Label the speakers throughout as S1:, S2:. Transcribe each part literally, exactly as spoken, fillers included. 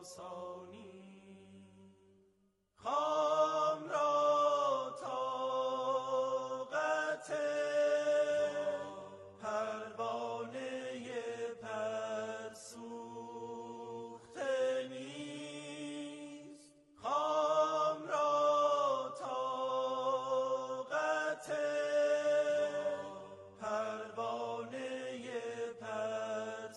S1: آسانی. خام را طاقت پروانه پر سوخته نیست. خام را طاقت پروانه پر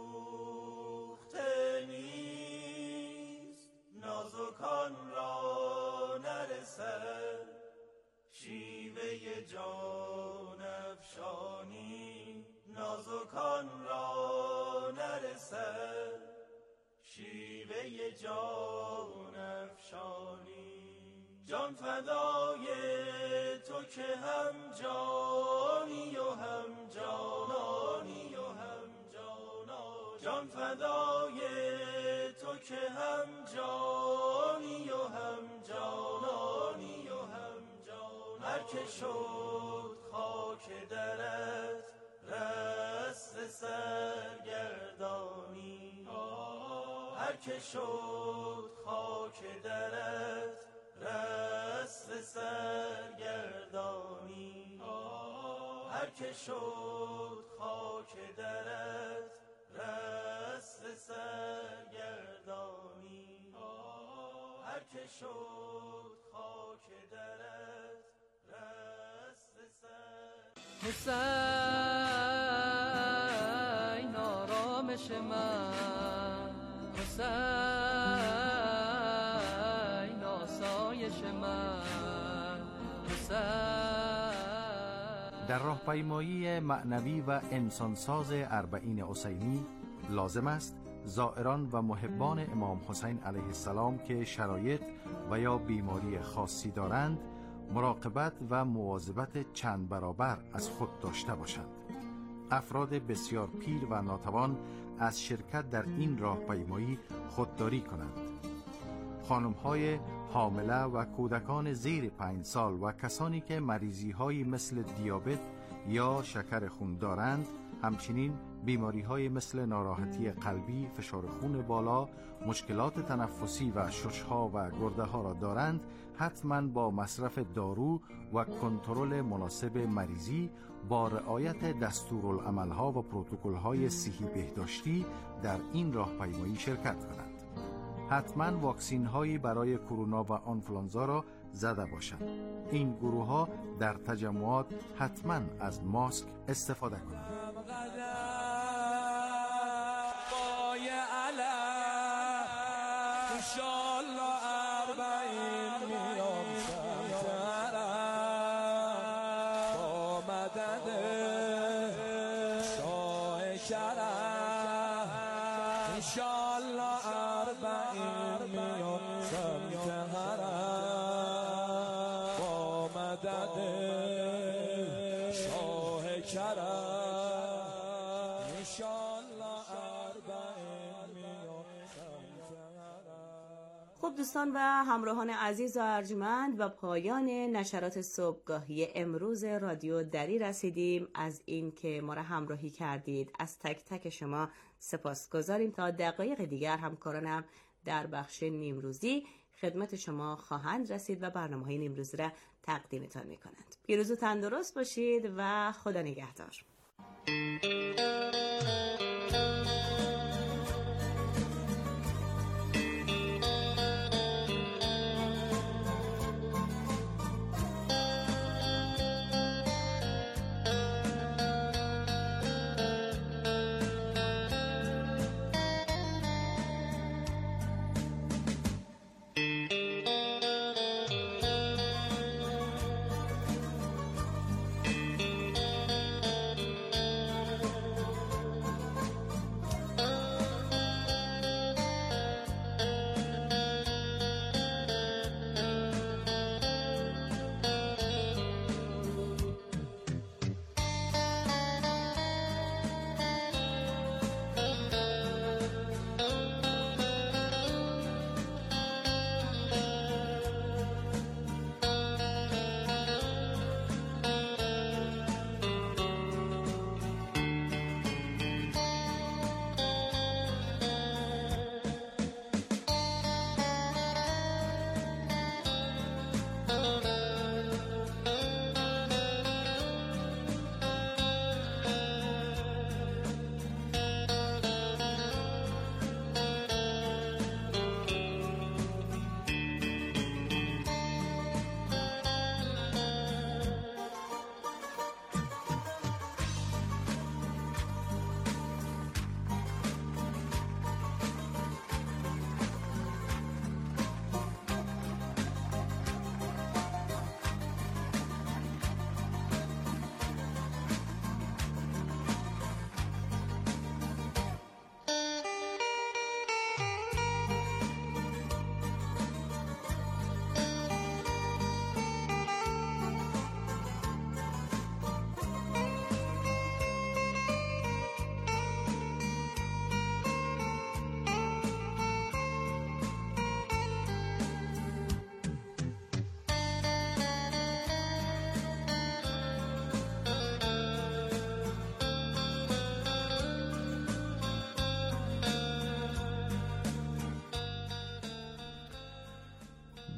S1: سوخته نیست. نازکان را نرسد شیوه جان افشانی. نازکان را نرسد شیوه جان افشانی. جان فدای تو که هم جانی و هم جانانی و هم جانانی. جان فدای تو که هم جانی و هم جانانی و هم جانانی. هر که شد خاک درت رست سرگردانی. هر که شد خاک درت رست سرگردانی. هر که شد خاک درت رست سرگردانی. هر که شد خاک درت رست سرگردانی.
S2: حسین آرامش من، حسین آسایش من، حسین.
S3: در راهپیمایی معنوی و انسانساز اربعین حسینی لازم است زائران و محبان امام حسین علیه السلام که شرایط و یا بیماری خاصی دارند مراقبت و مواظبت چند برابر از خود داشته باشند. افراد بسیار پیر و ناتوان از شرکت در این راهپیمایی خودداری کنند. خانم‌های حامله و کودکان زیر پنج سال و کسانی که مریضی‌هایی مثل دیابت یا شکر خون دارند، همچنین بیماری‌های مثل ناراحتی قلبی، فشار خون بالا، مشکلات تنفسی و شش‌ها و گرده‌ها را دارند، حتماً با مصرف دارو و کنترل مناسب مریضی با رعایت دستورالعمل‌ها و پروتکل‌های صحی بهداشتی در این راهپیمایی شرکت کنند. حتماً واکسین هایی برای کرونا و آنفولانزا را زده باشند. این گروه ها در تجمعات حتماً از ماسک استفاده کنند.
S4: خب دوستان و همراهان عزیز و ارجمند، و پایان نشرات صبحگاهی امروز رادیو دری رسیدیم. از این که ما را همراهی کردید از تک تک شما سپاسگزاریم. تا دقایق دیگر همکارانم در بخش نیمروزی خدمت شما خواهند رسید و برنامه‌های نیمروزی را تقدیمتان می‌کنند. پیروز و تندرست باشید و خدا نگهدار.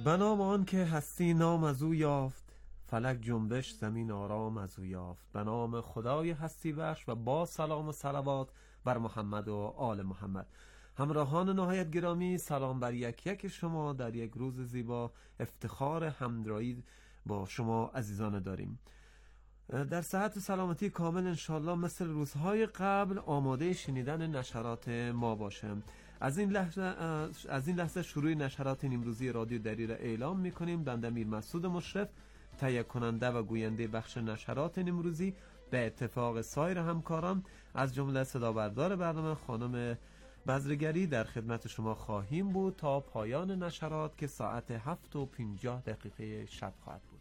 S5: بنام آن که هستی نام از او یافت، فلک جنبش زمین آرام از او یافت. به نام خدای هستی بخش و با سلام و صلوات بر محمد و آل محمد. همراهان نهایت گرامی، سلام بر یک یک شما در یک روز زیبا. افتخار همراهی با شما عزیزان داریم. در صحت و سلامتی کامل انشالله مثل روزهای قبل آماده شنیدن نشرات ما باشم. از این لحظه از این لحظه شروع نشرات امروزی رادیو دری را اعلام می‌کنیم. بنده میر مسعود مشرف، تهیه کننده و گوینده بخش نشرات امروزی، به اتفاق سایر همکاران از جمله صدابردار برنامه خانم بزرگری در خدمت شما خواهیم بود تا پایان نشرات که ساعت هفت و پنجاه دقیقه شب خواهد بود.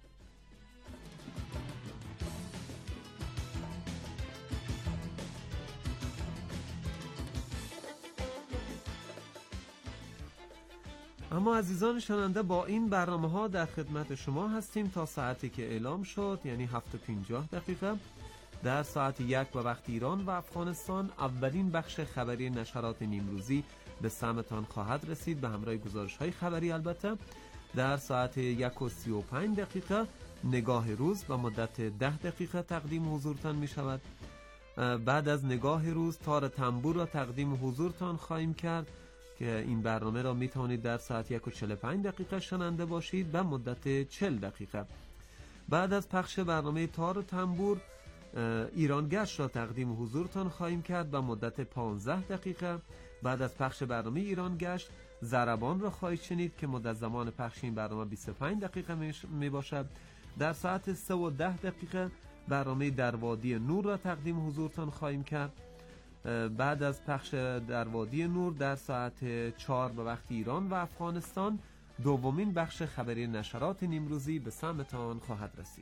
S5: اما عزیزان شنونده، با این برنامه ها در خدمت شما هستیم تا ساعتی که اعلام شد، یعنی هفت و پنجاه دقیقه. در ساعت یک و وقت ایران و افغانستان اولین بخش خبری نشرات نیمروزی به سمتان خواهد رسید، به همراه گزارش های خبری. البته در ساعت یک و سی و پنج دقیقه نگاه روز و مدت ده دقیقه تقدیم حضورتان می شود. بعد از نگاه روز تار تنبور را تقدیم حضورتان خواهیم کرد که این برنامه را می توانید در ساعت یک و چهل و پنج دقیقه شنونده باشید به مدت چهل دقیقه. بعد از پخش برنامه تار و تنبور ایران گشت را تقدیم حضورتان خواهیم کرد به مدت پانزده دقیقه. بعد از پخش برنامه ایران گشت ضربان را خواهید شنید که مدت زمان پخش این برنامه بیست و پنج دقیقه می باشد. در ساعت سه و ده دقیقه برنامه در وادی نور را تقدیم حضورتان خواهیم کرد. بعد از پخش در وادی نور در ساعت چهار به وقت ایران و افغانستان دومین بخش خبری نشرات نیمروزی به سمتان خواهد رسید.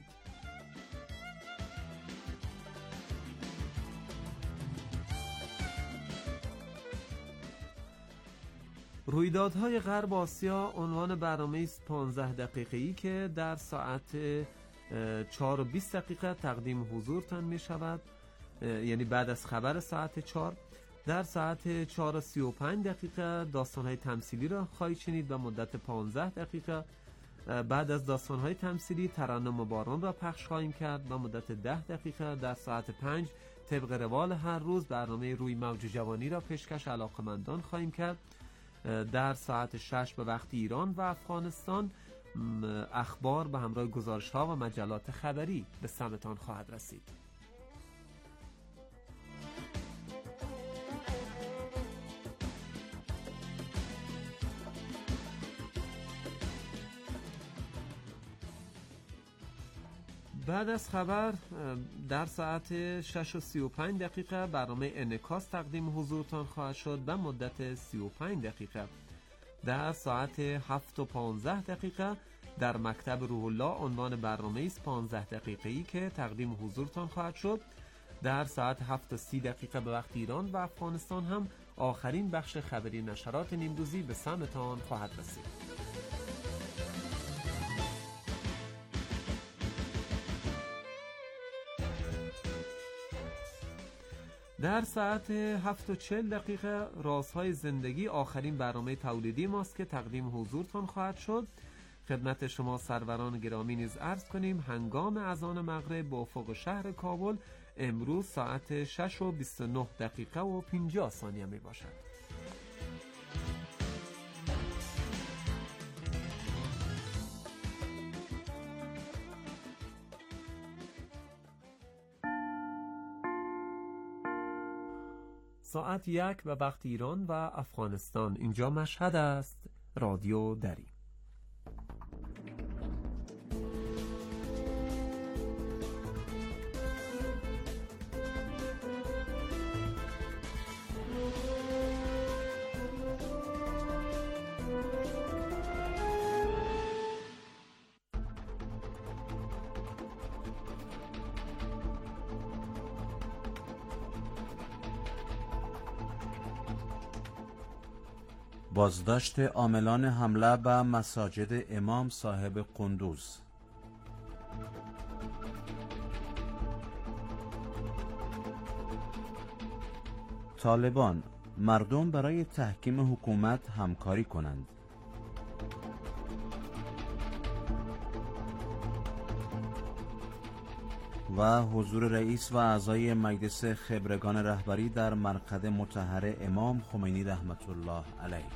S5: رویدادهای غرب آسیا عنوان برنامه است پانزده دقیقه‌ای که در ساعت چهار و بیست دقیقه تقدیم حضورتان می شود، یعنی بعد از خبر ساعت چهار. در ساعت چهار و سی و پنج دقیقه داستان‌های تمثیلی را خواهید شنید به مدت پانزده دقیقه. بعد از داستان‌های تمثیلی ترنم باران را پخش خواهیم کرد به مدت ده دقیقه. در ساعت پنج طبق روال هر روز برنامه روی موج جوانی را پیشکش علاقمندان خواهیم کرد. در ساعت شش به وقت ایران و افغانستان اخبار به همراه گزارش‌ها و مجلات خبری به سمتان خواهد رسید. بعد از خبر در ساعت شش و سی و پنج دقیقه برنامه انعکاس تقدیم حضورتان خواهد شد به مدت سی و پنج دقیقه. در ساعت هفت و پانزده دقیقه در مکتب روح الله عنوان برنامه است پانزده دقیقه‌ای که تقدیم حضورتان خواهد شد. در ساعت هفت و سی دقیقه به وقت ایران و افغانستان هم آخرین بخش خبری نشرات نیمروزی به سمتان خواهد رسید. در ساعت هفت و چهل دقیقه رازهای زندگی آخرین برنامه تولیدی ماست که تقدیم حضورتان خواهد شد. خدمت شما سروران گرامی نیز عرض کنیم هنگام اذان مغرب به افق شهر کابل امروز ساعت شش و بیست و نه دقیقه و پنجاه ثانیه می باشد. ساعت یک و وقت ایران و افغانستان. اینجا مشهد است، رادیو دری.
S6: بازداشت عاملان حمله به مساجد امام صاحب قندوز. طالبان مردم برای تحکیم حکومت همکاری کنند. و حضور رئیس و اعضای مجلس خبرگان رهبری در مرقد مطهر امام خمینی رحمت الله علیه.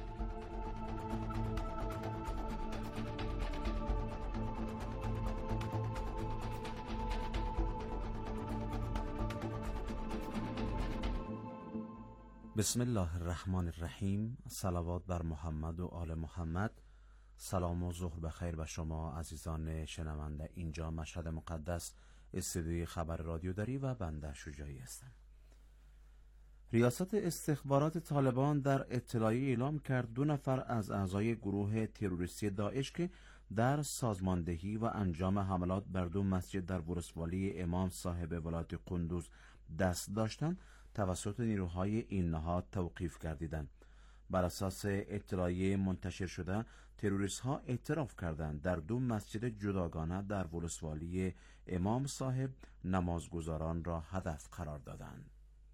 S6: بسم الله الرحمن الرحیم. صلوات بر محمد و آل محمد. سلام و ظهر بخیر به شما عزیزان شنونده. اینجا مشهد مقدس، استودیوی خبر رادیو دری و بنده شجاعی هستم. ریاست استخبارات طالبان در اطلاعیه اعلام کرد دو نفر از اعضای گروه تروریستی داعش که در سازماندهی و انجام حملات بر دو مسجد در ولسوالی امام صاحب ولایت قندوز دست داشتند توسط نیروهای این نهاد توقیف گردیدند. بر اساس اطلاعیه منتشر شده، تروریست ها اعتراف کردند در دو مسجد جداگانه در ولسوالی امام صاحب نمازگزاران را هدف قرار دادند.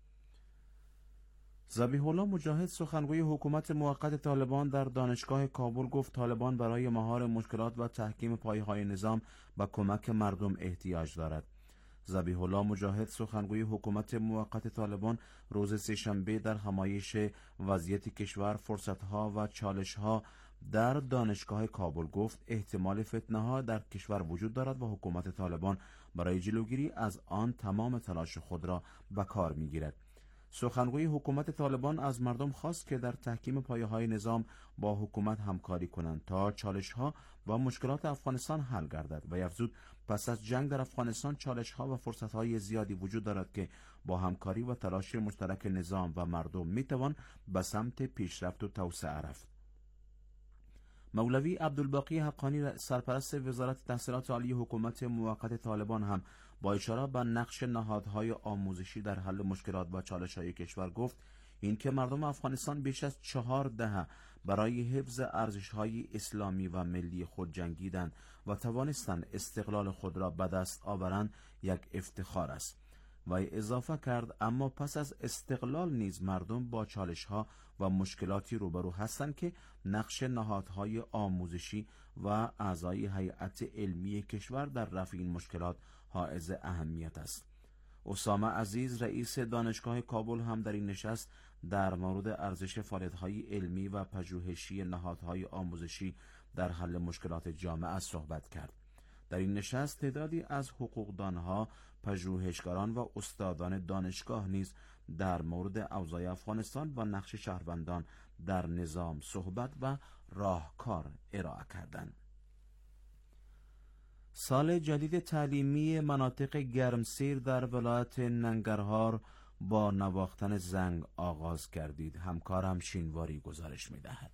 S6: ذبیح الله مجاهد سخنگوی حکومت موقت طالبان در دانشگاه کابل گفت طالبان برای مهار مشکلات و تحکیم پایه‌های نظام و کمک مردم احتیاج دارد. ذبیح الله مجاهد سخنگوی حکومت موقت طالبان روز سه‌شنبه در همایش وضعیت کشور، فرصت‌ها و چالش‌ها در دانشگاه کابل گفت احتمال فتنه‌ها در کشور وجود دارد و حکومت طالبان برای جلوگیری از آن تمام تلاش خود را به کار می‌گیرد. سخنگوی حکومت طالبان از مردم خواست که در تحکیم پایه‌های نظام با حکومت همکاری کنند تا چالش‌ها و مشکلات افغانستان حل گردد و افزود پس از جنگ در افغانستان چالش‌ها و فرصت‌های زیادی وجود دارد که با همکاری و تلاش مشترک نظام و مردم می‌توان به سمت پیشرفت و توسعه رفت. مولوی عبدالباقی حقانی سرپرست وزارت تحصیلات عالی حکومت موقت طالبان هم با اشاره به نقش نهادهای آموزشی در حل مشکلات و چالش‌های کشور گفت اینکه مردم افغانستان بیش از چهار دهه برای حفظ ارزش‌های اسلامی و ملی خود جنگیدند و توانستند استقلال خود را به دست آورند یک افتخار است. و اضافه کرد اما پس از استقلال نیز مردم با چالش‌ها و مشکلاتی روبرو هستند که نقش نهادهای آموزشی و اعضای هیئت علمی کشور در رفع این مشکلات حائز اهمیت است. اسامه عزیز رئیس دانشگاه کابل هم در این نشست در مورد ارزش فعالیت‌های علمی و پژوهشی نهادهای آموزشی در حل مشکلات جامعه صحبت کرد. در این نشست تعدادی از حقوقدانها، پژوهشگران و استادان دانشگاه نیز در مورد اوضاع افغانستان و نقش شهروندان در نظام صحبت و راهکار ارائه کردند. سال جدید تعلیمی مناطق گرمسیر در ولایت ننگرهار با نواختن زنگ آغاز گردید. همکارم شینواری گزارش می‌دهد.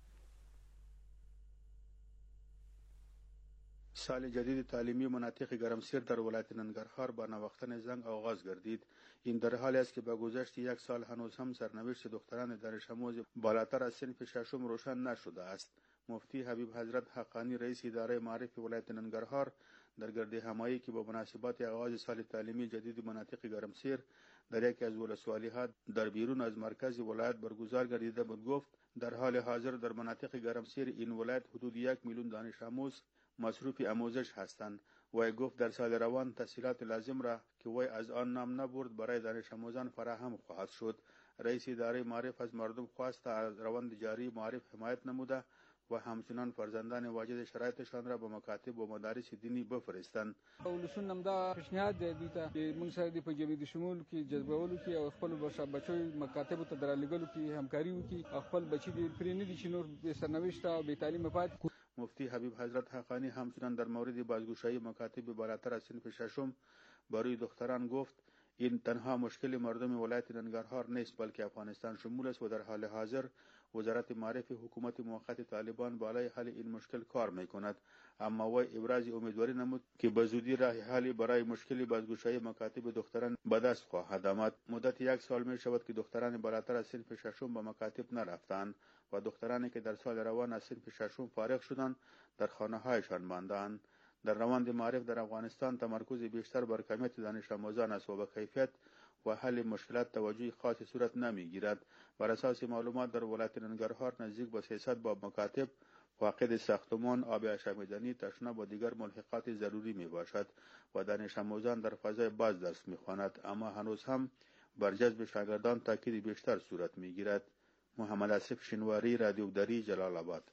S7: سال جدید تعلیمی مناطق گرمسیر در ولایت ننگرهار با نواختن زنگ آغاز گردید. این در حالی است که با گذشت یک سال هنوز هم سرنوشت دختران دانش آموز بالاتر از صنف ششم روشن نشده است. مفتی حبیب حضرت حقانی رئیس اداره معارف ولایت ننگرهار در گرد همایی که با مناسبت آغاز سال تعلیمی جدید مناطق گرمسیر در یکی از ولسوالی‌ها در بیرون از مرکز ولایت برگزار گردیده بود گفت در حال حاضر در مناطق گرمسیر این ولایت حدود یک میلیون دانش آموز مصروف آموزش هستند. وی گفت در سال روان تسهیلات لازم را که وی از آن نام نبرد برای دانش آموزان فراهم خواهد شد. رئیس اداره معارف از مردم خواست از روند جاری معارف حمایت نموده و همچنان فرزندان واجد شرایطشان را به مکاتب و مدارس دینی بفرستند.
S8: ولسون نمدا پیشنهاد دی ته چې موږ سره د په جبهه شمول کې جذبولو کې او خپل بچو مکاتب ته درلګلو کې همکاري وکړي او خپل بچي د پرې نه دي چې نور به سرنوشت او به تعلیم پاتې.
S7: مفتی حبیب حضرت حقانی همچنان در مورد بازگشایی مکاتب بالاتر از صنف ششم برای دختران گفت این تنها مشکل مردم ولایت ننگرهار نیست بلکه افغانستان شمول است و در حال حاضر وزارت معارف حکومت موقت طالبان بالای حل این مشکل کار میکند. اما وی ابراز امیدواری نمود که به زودی راه حلی برای مشکل بازگشایی مکاتب دختران به دست خواهد آمد. مدت یک سال می شود که دختران بالاتر از صنف ششم به مکاتب نرفتند و دخترانی که در سال روان از صنف ششم فارغ شدند در خانه هایشان ماندند. در روند معارف در افغانستان تمرکز بیشتر بر کمیت دانش آموزان است و به کیفیت و حل مشکلات توجه خاصی صورت نمیگیرد. بر اساس معلومات در ولایت ننگرهار نزدیک به سیصد باب مکاتب فاقد ساختمان، آب آشامیدنی، تشناب و دیگر ملحقات ضروری می باشد و دانش آموزان در فضای باز درس می خواند، اما هنوز هم بر جذب شاگردان تاکید بیشتر صورت می گیرد. محمد آصف شنواری، رادیو دری، جلال آباد.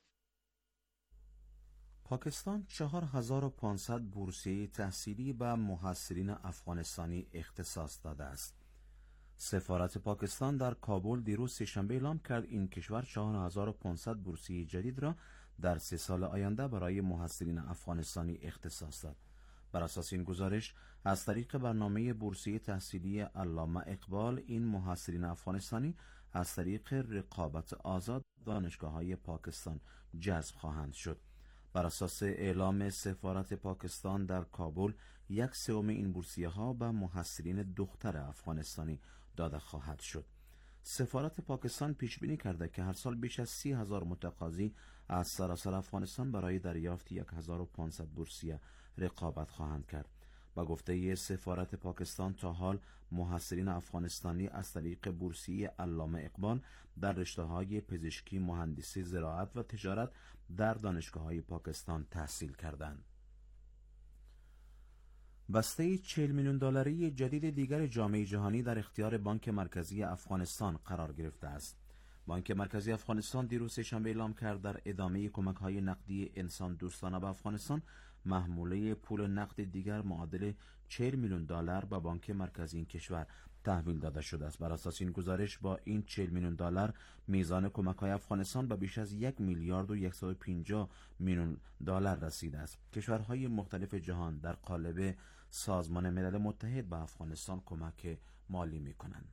S6: پاکستان چهار هزار و پانصد بورسیه تحصیلی به محصلین افغانستانی اختصاص داده است. سفارت پاکستان در کابل دیروز سه‌شنبه اعلام کرد این کشور چهار هزار و پانصد بورسیه جدید را در سه سال آینده برای محصلین افغانستانی اختصاص داد. بر اساس این گزارش، از طریق برنامه بورسیه تحصیلی علامه اقبال، این محصلین افغانستانی از طریق رقابت آزاد دانشگاه‌های پاکستان جذب خواهند شد. بر اساس اعلام سفارت پاکستان در کابل، یک سوم این بورسیه ها به محصلین دختر افغانستانی داده خواهد شد. سفارت پاکستان پیش بینی کرده که هر سال بیش از سی هزار متقاضی از سراسر افغانستان برای دریافت یک هزار و پانصد بورسیه رقابت خواهند کرد. با گفته سفارت پاکستان، تا حال محصلین افغانستانی از طریق بورسیه علامه اقبال در رشته‌های پزشکی، مهندسی، زراعت و تجارت در دانشگاه‌های پاکستان تحصیل کردند. بسته چهل میلیون دلاری جدید دیگر جامعه جهانی در اختیار بانک مرکزی افغانستان قرار گرفته است. بانک مرکزی افغانستان دیروز سه‌شنبه اعلام کرد در ادامه کمک‌های نقدی انسان دوستانه به افغانستان، محموله پول نقد دیگر معادل چهل میلیون دلار به بانک مرکزی این کشور تحویل داده شده است. بر اساس این گزارش، با این چهل میلیون دلار میزان کمک‌های افغانستان به بیش از یک میلیارد و صد و پنجاه میلیون دلار رسیده است. کشورهای مختلف جهان در قالب سازمان ملل متحد به افغانستان کمک مالی می‌کنند.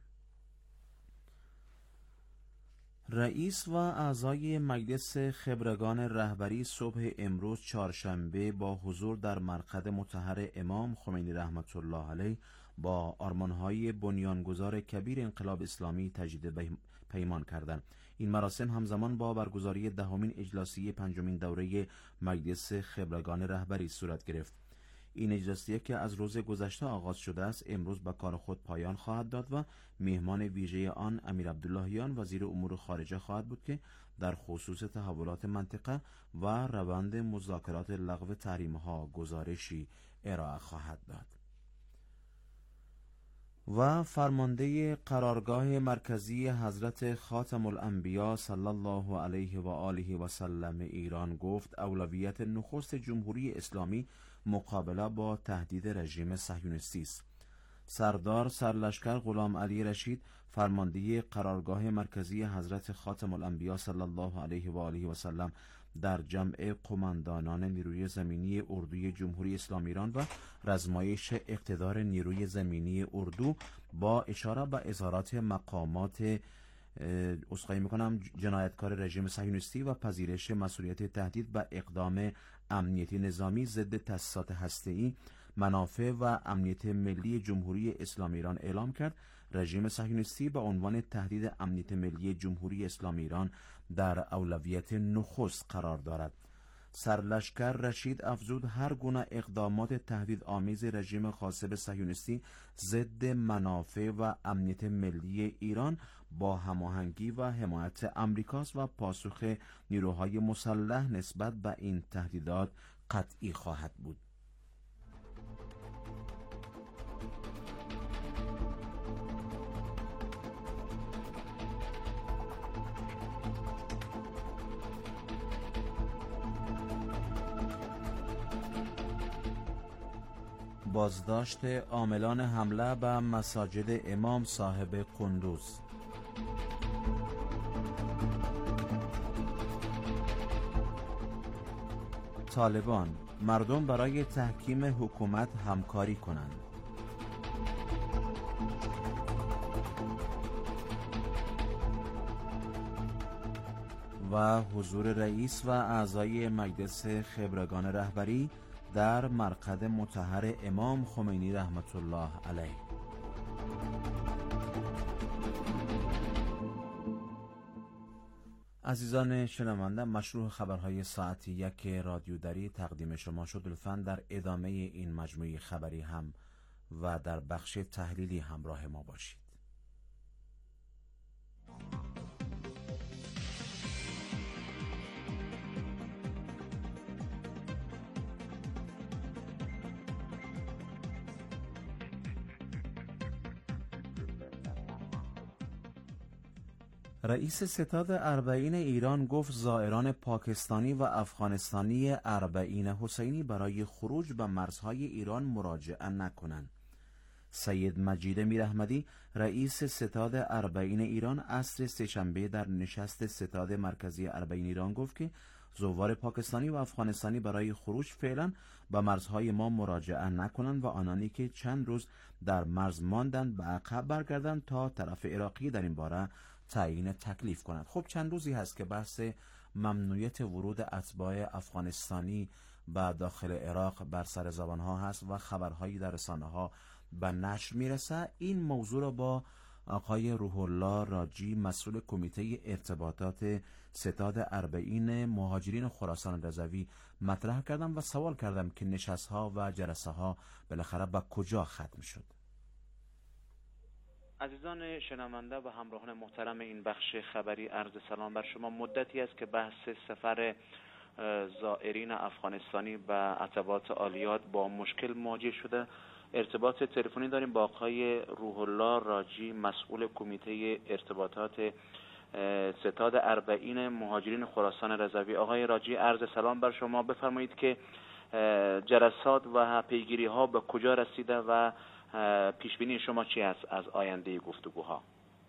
S6: رئیس و اعضای مجلس خبرگان رهبری صبح امروز چهارشنبه با حضور در مرقد مطهر امام خمینی رحمت الله علیه با آرمان‌های بنیانگذار کبیر انقلاب اسلامی تجدید پیمان کردند. این مراسم همزمان با برگزاری دهمین اجلاسیه پنجمین دوره مجلس خبرگان رهبری صورت گرفت. این اجلاسیه که از روز گذشته آغاز شده است، امروز به کار خود پایان خواهد داد و مهمان ویژه آن امیر عبداللهیان وزیر امور خارجه خواهد بود که در خصوص تحولات منطقه و روند مذاکرات لغو تحریم‌ها گزارشی ارائه خواهد داد. و فرمانده قرارگاه مرکزی حضرت خاتم الانبیا صلی الله علیه و آله و سلم ایران گفت اولویت نخست جمهوری اسلامی مقابله با تهدید رژیم صهیونیستی است. سردار سرلشکر غلام علی رشید، فرمانده قرارگاه مرکزی حضرت خاتم الانبیا صلی الله علیه و آله و سلم، در جمع قماندانان نیروی زمینی اردوی جمهوری اسلامی ایران و رزمایش اقتدار نیروی زمینی اردو با اشاره به اظهارات مقامات اسخای میکنم جنایتکار رژیم صهیونیستی و پذیرش مسئولیت تهدید به اقدام امنیتی نظامی ضد تأسیسات هسته‌ای، منافع و امنیت ملی جمهوری اسلامی ایران اعلام کرد رژیم صهیونیستی به عنوان تهدید امنیت ملی جمهوری اسلامی ایران در اولویت نخست قرار دارد. سرلشکر رشید افزود هر گونه اقدامات تهدید آمیز رژیم غاصب صهیونیستی ضد منافع و امنیت ملی ایران با هماهنگی و حمایت امریکاست و پاسخ نیروهای مسلح نسبت به این تهدیدات قطعی خواهد بود. بازداشت عاملان حمله به مساجد امام صاحب قندوز. طالبان: مردم برای تحکیم حکومت همکاری کنند. و حضور رئیس و اعضای مجلس خبرگان رهبری در مرقد مطهر امام خمینی رحمت الله علیه. عزیزان شنونده، مشروع خبرهای ساعت یک رادیو دری تقدیم شما شد. لطفاً در ادامه این مجموعه خبری هم و در بخش تحلیلی همراه ما باشید. رئیس ستاد اربعین ایران گفت زائران پاکستانی و افغانستانی اربعین حسینی برای خروج به مرزهای ایران مراجعه نکنند. سید مجید میراحمدی رئیس ستاد اربعین ایران عصر سه‌شنبه در نشست ستاد مرکزی اربعین ایران گفت که زوار پاکستانی و افغانستانی برای خروج فعلا به مرزهای ما مراجعه نکنند و آنانی که چند روز در مرز ماندند به عقب برگردند تا طرف عراقی در این باره تعیین تکلیف کند. خب چند روزی هست که بحث ممنوعیت ورود اتباع افغانستانی به داخل عراق بر سر زبانها هست و خبرهایی در رسانه‌ها به نشر میرسه. این موضوع را با آقای روح الله راجی مسئول کمیته ارتباطات ستاد اربعین مهاجرین خراسان رضوی مطرح کردم و سوال کردم که نشست‌ها و جلسه‌ها بالاخره به کجا ختم شد.
S9: عزیزان شنونده و همراهان محترم این بخش خبری، عرض سلام بر شما. مدتی است که بحث سفر زائرین افغانستانی به عتبات عالیات با مشکل مواجه شده. ارتباط تلفنی داریم با آقای روح الله راجی مسئول کمیته ارتباطات ستاد اربعین مهاجرین خراسان رضوی. آقای راجی عرض سلام بر شما. بفرمایید که جلسات و پیگیری ها به کجا رسیده و پیشبینی شما چی است از آینده گفتگوها؟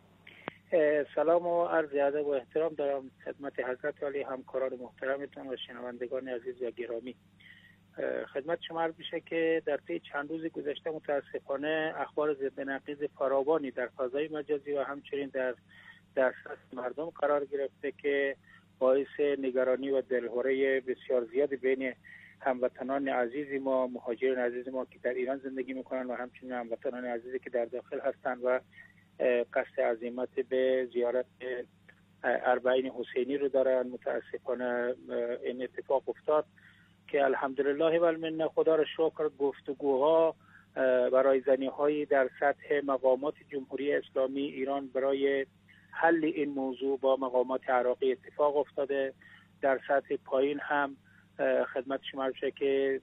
S10: سلام و عرض ادب و احترام دارم خدمت حضرت عالی، همکاران محترمتون و شنوندگان عزیز و گرامی. خدمت شما عرض میشه که در طی چند روز گذشته متاسفانه اخبار ضد نقیض فراوانی در فضای مجازی و همچنین در دسترس مردم قرار گرفته که باعث نگرانی و دلهره بسیار زیاد بین هموطنان عزیز ما، مهاجرین عزیز ما که در ایران زندگی میکنن و همچنین هموطنان عزیزی که در داخل هستند و قصد عزیمت به زیارت اربعین حسینی رو دارن. متاسفانه این اتفاق افتاد که الحمدلله و المنه، خدا را شکر، گفتگوها برای زنی‌هایی در سطح مقامات جمهوری اسلامی ایران برای حل این موضوع با مقامات عراقی اتفاق افتاده. در سطح پایین هم خدمت شما بشه که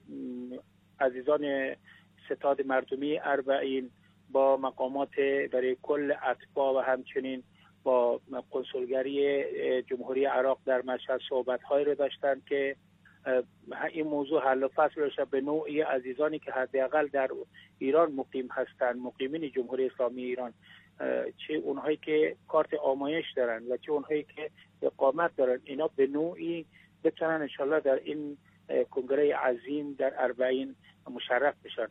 S10: عزیزان ستاد مردمی اربعین با مقامات برای کل اتباع و همچنین با کنسولگری جمهوری عراق در مشهد صحبت‌هایی رو داشتن که این موضوع حل و فصل بشه به نوعی عزیزانی که حداقل در ایران مقیم هستند، مقیمین جمهوری اسلامی ایران، چه اونهایی که کارت آمایش دارن و چه اونهایی که اقامت دارن، اینا به نوعی بتونن انشالله در این کنگره عظیم در اربعین مشرف بشن.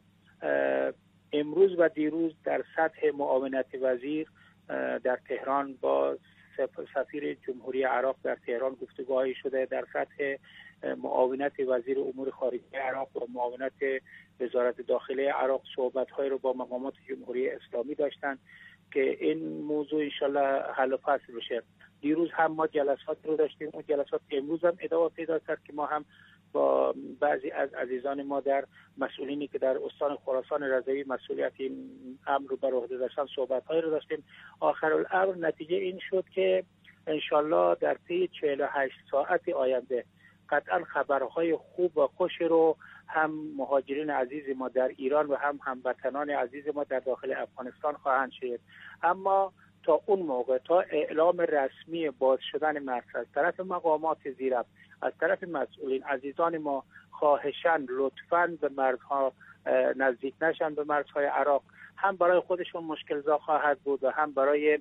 S10: امروز و دیروز در سطح معاونت وزیر در تهران با سفیر جمهوری عراق در تهران گفتگوهایی شده. در سطح معاونت وزیر امور خارجه عراق و معاونت وزارت داخله عراق صحبت‌های رو با مقامات جمهوری اسلامی داشتن که این موضوع انشالله حل و فصل بشه. دیروز هم ما جلسات رو داشتیم، اون جلسات امروز هم ادامه پیدا کرد که ما هم با بعضی از عزیزان ما در مسئولینی که در استان خراسان رضوی مسئولیت این امر رو بر عهده داشتن صحبت‌های رو داشتیم. آخر الامر نتیجه این شد که انشالله در طی چهل و هشت ساعت آینده قطعا خبرهای خوب و خوش رو هم مهاجرین عزیز ما در ایران و هم هموطنان عزیز ما در داخل افغانستان خواهند شد. اما تا اون موقع، تا اعلام رسمی باز شدن مرز از طرف مقامات زیرک، از طرف مسئولین، عزیزان ما خواهشاً لطفاً به مرزها نزدیک نشن، به مرزهای عراق. هم برای خودشون مشکل‌زا خواهد بود و هم برای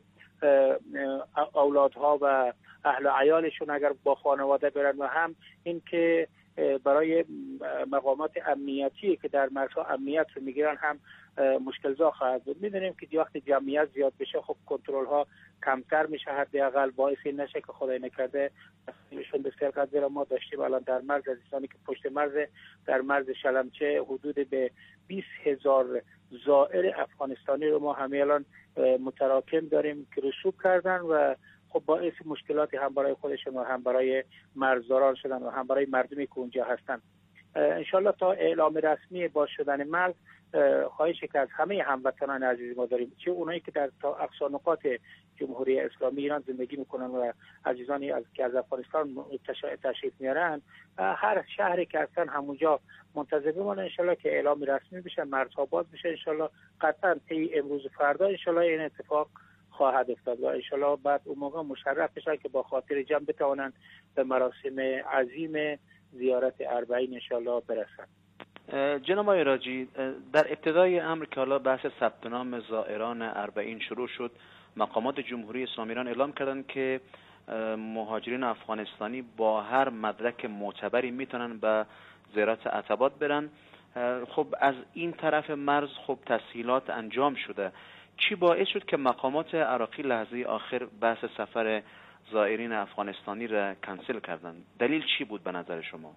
S10: اولادها و اهل و عیالشون اگر با خانواده برن، و هم این که برای مقامات امنیتی که در مرزها امنیت رو میگیرن هم مشکل‌زا خواهد بود. میدونیم که وقتی جمعیت زیاد بشه خب کنترل ها کمتر میشه، حداقل باعث این نشه که خدای نکرده نشون به سرقت بره. ما داشتیم الان در مرز عزیزانی که پشت مرز در مرز شلمچه حدود به بیست هزار زائر افغانستانی رو ما همه الان متراکم داریم که رسوب کردن و خب باعث مشکلاتی هم برای خودشون و هم برای مرزداران شدن و هم برای مردمی که اونجا هستن. انشالله تا اعلام رسمی باز شدن مرز خواهشی که از همه هموطنان عزیز ما داریم، چه اونایی که در تا اقصا نقاط جمهوری اسلامی ایران زندگی میکنن و عزیزانی از که از افغانستان تشریف میارن، هر شهری که هستن همونجا منتظر بمونن انشالله که اعلام رسمی بشه، مرزها باز بشه. انشالله قطعا طی امروز فردا انشالله این اتفاق خواهد افتاد و انشالله بعد اون موقع مشرف بشن که با خاطر جمع بتوانند به مراسم عظیم زیارت اربعین انشالله برسند.
S9: جناب آقای راجی، در ابتدای امر که حالا بحث ثبت نام زائران اربعین شروع شد، مقامات جمهوری اسلامی ایران اعلام کردند که مهاجرین افغانستانی با هر مدرک معتبری میتونن به زیارت عتبات برن. خب از این طرف مرز خب تسهیلات انجام شده، چی باعث شد که مقامات عراقی لحظه آخر بحث سفر زائرین افغانستانی را کنسل کردن؟ دلیل چی بود به نظر شما؟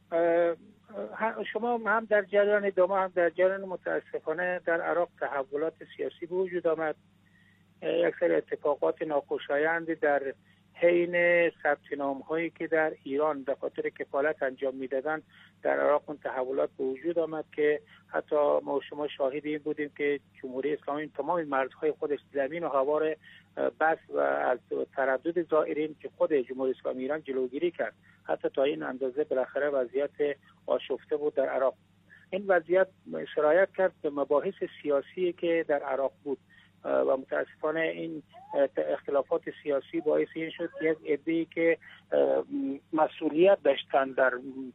S10: شما هم در جریان ادامه هم در جریان متاسفانه در عراق تحولات سیاسی به وجود آمد. یک سری اتفاقات ناخوشایند در حین ثبت نام هایی که در ایران به خاطر کفالت انجام میدادن در عراق اون تحولات به وجود آمد که حتی ما شما شاهد این بودیم که جمهوری اسلامی تمام مرزهای خودش زمین و هوا را بس و از تردد زائرین که خود جمهوری اسلامی ایران جلوگیری کرد. حتی تا این اندازه بالاخره وضعیت آشفته بود در عراق. این وضعیت سرایت کرد به مباحث سیاسی که در عراق بود و متاسفانه این اختلافات سیاسی باعث این شد که یک عده‌ای که مسئولیت داشتن در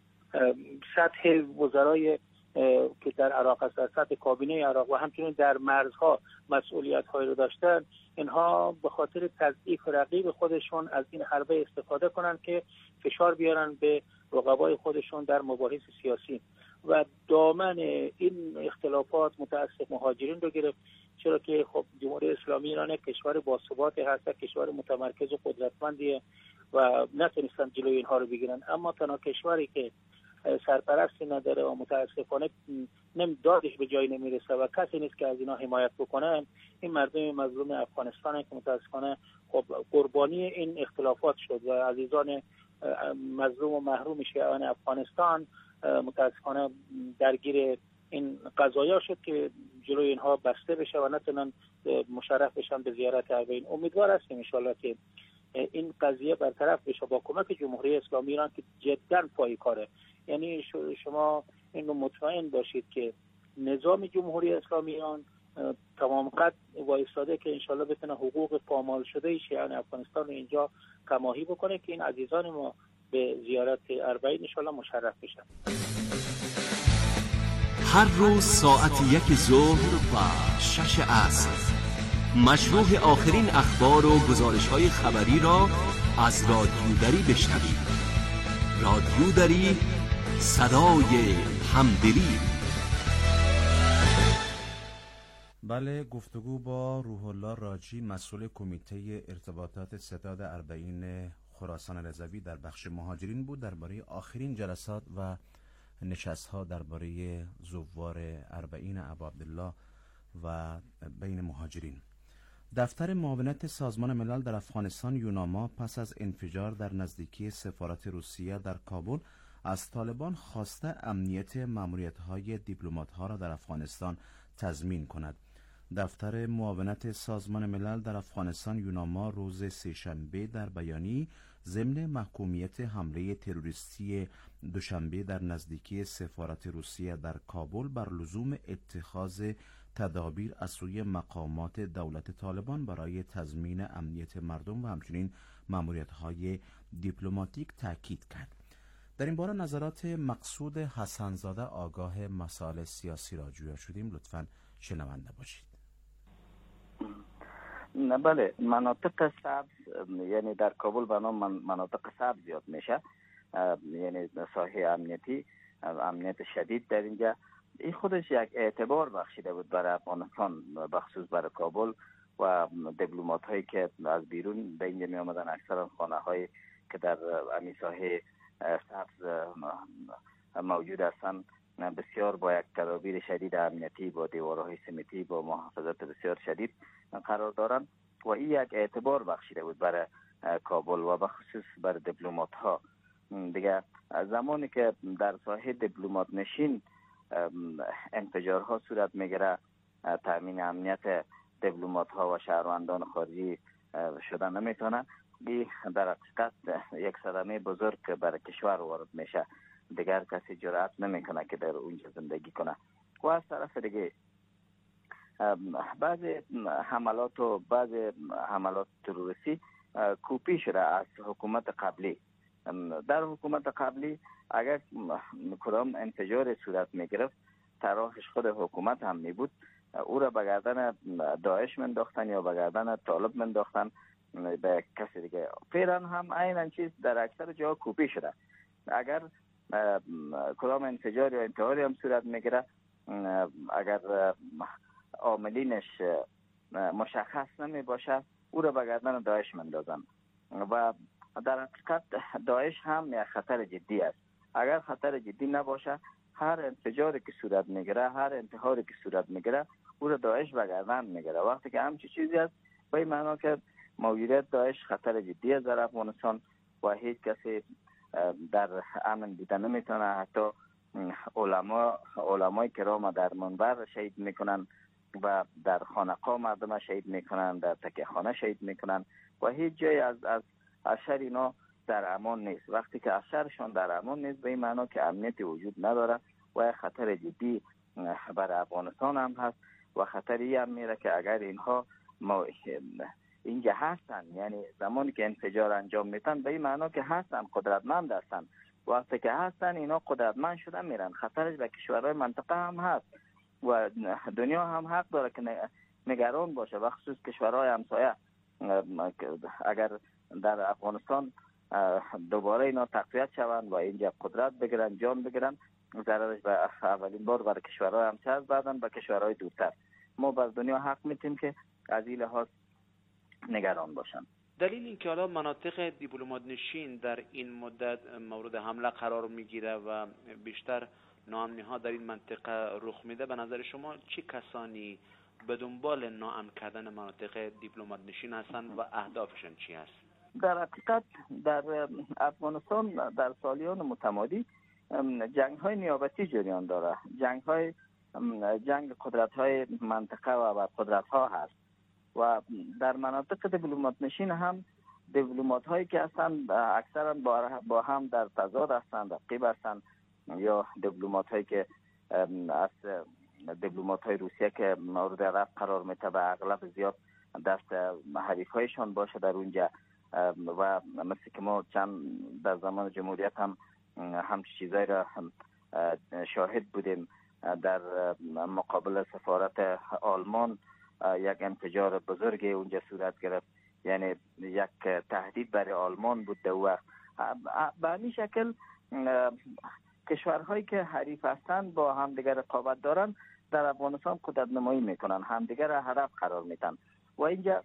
S10: سطح وزرای که در عراق است، در سطح کابینه عراق و همچنین در مرزها مسئولیت هایی رو داشتن، اینها به خاطر تضعیف رقیب خودشون از این حربه استفاده کنن که فشار بیارن به رقبای خودشون در مباحث سیاسی و دامن این اختلافات متاسف مهاجرین رو گرفت. چرا که خب جمهوری اسلامی ایران یک کشور باثبات هست، کشور متمرکز و قدرتمندیه و نتونستن جلوی اینها رو بگیرن. اما تنها کشوری که سرپرستی نداره و متاسفانه نم دادش به جایی نمیرسه و کسی نیست که از اینا حمایت بکنن، این مردم مظلوم افغانستان که متاسفانه خب قربانی این اختلافات شد و عزیزان مظلوم و محروم شیعان افغانستان متاسفانه درگیر این قضایا شد که جلوی اینها بسته بشه و نتونن مشرف بشن به زیارت اربعین. امیدوار هستیم ان شاءالله که این قضیه برطرف بشه با کمک جمهوری اسلامی ایران که جدا پایکاره. یعنی شما این رو مطمئن باشید که نظام جمهوری اسلامی ایران تمام قد وایستاده که انشالله بتونه حقوق پامال شده شیعان افغانستان رو اینجا کماهی بکنه که این عزیزان ما به زیارت اربعین انشالله مشرف بشن.
S11: هر روز ساعت یک ظهر و شش عصر مشروع آخرین اخبار و گزارش‌های خبری را از رادیو دری بشنوید. رادیو دری، صدای همدلی.
S6: بله، گفتگو با روح الله راجی، مسئول کمیته ارتباطات ستاد اربعین خراسان رضوی در بخش مهاجرین بود درباره آخرین جلسات و نشست‌ها درباره زوار اربعین ابا عبدالله و بین مهاجرین. دفتر معاونت سازمان ملل در افغانستان یوناما پس از انفجار در نزدیکی سفارت روسیه در کابل از طالبان خواسته امنیت ماموریت‌های دیپلمات‌ها را در افغانستان تضمین کند. دفتر معاونت سازمان ملل در افغانستان یوناما روز سه‌شنبه در بیانیه‌ای ضمن محکومیت حمله تروریستی دوشنبه در نزدیکی سفارت روسیه در کابل بر لزوم اتخاذ تدابیر از سوی مقامات دولت طالبان برای تضمین امنیت مردم و همچنین ماموریت‌های دیپلماتیک تاکید کرد. در این باره نظرات مقصود حسنزاده آگاه مسائل سیاسی را جویا شدیم. لطفاً شنونده باشید.
S12: نه بله، مناطق سبز یعنی در کابل به نام مناطق سبز زیاد میشه، یعنی ساحه امنیتی امنیت شدید در اینجا. این خودش یک اعتبار بخشیده بود برای افغانستان، بخصوص برای کابل و دیپلمات هایی که از بیرون به اینجا می آمدن. اکثرا خانه هایی که در امی ساحه سبز موجود هستند بسیار با یک تدابیر شدید امنیتی، با دیوارهای سمنتی، با محافظت بسیار شدید قرار دارند و این یک اعتبار بخشیده بود برای کابل و بخصوص برای دیپلمات ها. دیگه زمانی که در ساحه دیپلمات نشین انفجارها صورت میگیره، تامین امنیت دیپلمات ها و شهروندان خارجی شدن نمیتونه. این در حقیقت یک صدمه بزرگ برای کشور وارد میشه. دیگر کسی جرأت نمیکنه که در اونجا زندگی کنه. و از طرف دیگه بعضی حملات و بعضی حملات تروریستی کپی شده از حکومت قبلی. در حکومت قبلی اگر کدام انفجار صورت می گرفت تراخش خود حکومت هم می بود، او را به گردن داعش منداختن یا به گردن طالب منداختن به کسی دیگه. فعلا هم این چیز در اکثر جا کپی شده. اگر کدام انفجار یا انتحاری هم صورت میگیره، اگر عاملینش مشخص نمی باشه او را به گردن داعش مندازن و در حقیقت داعش هم یک خطر جدی است. اگر خطر جدی نباشه هر انفجاری که صورت میگیره، هر انتحاری که صورت میگیره او را داعش به گردن میگیره. وقتی که همچی چیزی است به این معنا که موجودیت داعش خطر جدی است در افغانستان و هیچ کسی در امن بوده نمیتونه. حتی علما علمای کرام در منبر شهید میکنن و در خانقاه مردم شهید میکنن، در تکیه خانه شهید میکنن و هیچ جای از از از شر اینا در امان نیست. وقتی که از شرشان در امان نیست به این معنا که امنیتی وجود نداره و خطر جدی برای افغانستان هم هست و خطری هم میره که اگر اینها ما اینجا هستن، یعنی زمانی که انفجار انجام میتن به این معنا که هستن، قدرتمند هستن. وقتی که هستن اینا قدرتمند شدن میرن، خطرش به کشورهای منطقه هم هست و دنیا هم حق داره که نگران باشه و خصوص کشورهای همسایه. اگر در افغانستان دوباره اینا تقویت شوند و اینجا قدرت بگیرن، جان بگیرن، ضررش به اولین بار برای کشورهای همسایه است، بعداً به کشورهای دورتر. ما بر دنیا حق میتیم که از این لحاظ نگران باشن.
S9: دلیل این که حالا مناطق دیپلمات نشین در این مدت مورد حمله قرار میگیره و بیشتر ناامنی ها در این منطقه رخ میده، به نظر شما چه کسانی به دنبال ناامن کردن مناطق دیپلمات نشین هستن و اهدافشون چی هست؟
S12: در حقیقت در افغانستان در سالیان متمادی جنگ های نیابتی جریان داره. جنگ های جنگ قدرت های منطقه و قدرت ها هست و در مناطق دیپلمات نشین هم دیپلمات هایی که هستند اکثرا با هم در تضاد هستند، رقیب هستند، یا دیپلمات هایی که از دیپلمات های روسیه که مورد رفع قرار میده به اغلب زیاد دست حریف هایشان باشه در اونجا و مثل که ما چند در زمان جمهوریت هم هم چیزایی را شاهد بودیم. در مقابل سفارت آلمان یک انفجار بزرگی اونجا صورت گرفت، یعنی یک تهدید برای آلمان بود در وقت. به همین شکل کشورهایی که حریف هستند با همدیگر رقابت دارن در افغانستان قدرت نمایی میکنن، همدیگر را هدف قرار میدن و اینجا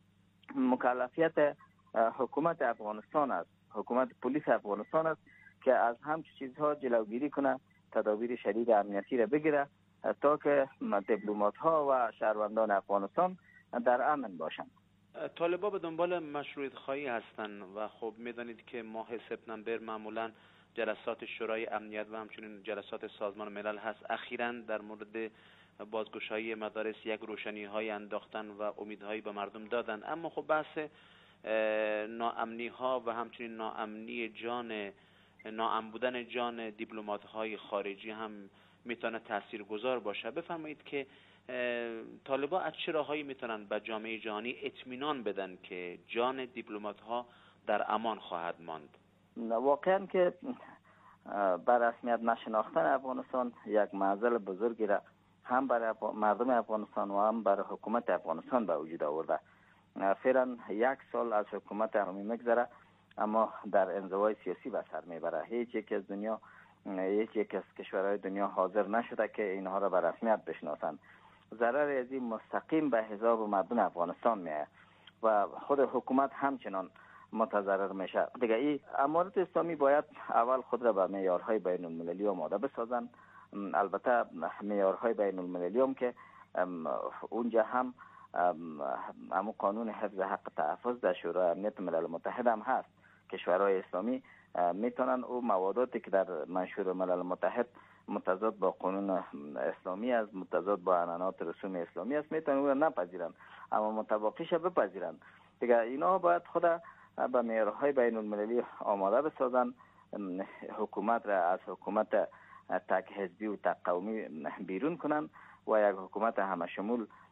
S12: مکلفیت حکومت افغانستان است، حکومت پلیس افغانستان است که از همچین چیزها جلوگیری کنه، تدابیر شدید امنیتی را بگیره تا که دیپلمات ها و شهروندان افغانستان در امن باشند.
S9: طالبا به دنبال مشروعیت خواهی هستند و خب میدانید که ماه سپتامبر معمولا جلسات شورای امنیت و همچنین جلسات سازمان ملل هست. اخیراً در مورد بازگشایی مدارس یک روشنی های انداختن و امیدهایی به مردم دادن، اما خب بحث ناامنی ها و همچنین ناامنی جان ناامن بودن جان دیپلمات های خارجی هم میتونه تاثیرگذار باشه. بفرمایید که طالبا از چه راههایی میتونن به جامعه جهانی اطمینان بدن که جان دیپلمات ها در امان خواهد ماند؟
S12: واقعا که بر رسمیت نشناختن افغانستان یک معضل بزرگی را هم برای مردم افغانستان و هم برای حکومت افغانستان به وجود آورده. فعلا یک سال از حکومت همی مگذره اما در انزوای سیاسی به سر میبره. هیچ یک از دنیا هیچ یک از کشورهای دنیا حاضر نشده که اینها را به رسمیت بشناسند. ضرر از این مستقیم به حساب مردم افغانستان میاد و خود حکومت همچنان متضرر میشه. دیگه این امارات اسلامی باید اول خود را به معیارهای بین المللی آماده بسازن. البته معیارهای بین المللی هم که اونجا هم همون قانون حفظ حق تحفظ در شورای امنیت ملل متحد هم هست. کشورهای اسلامی میتونن او مواداتی که در منشور ملل متحد متضاد با قانون اسلامی است، متضاد با عنعنات رسوم اسلامی است، میتونن او را نپذیرن اما متوقعش بپذیرن. دیگه اینا باید خود به معیارهای بین المللی آماده بسازن. حکومت را از حکومت تک حزبی و تک قومی بیرون کنن و یک حکومت همه شمول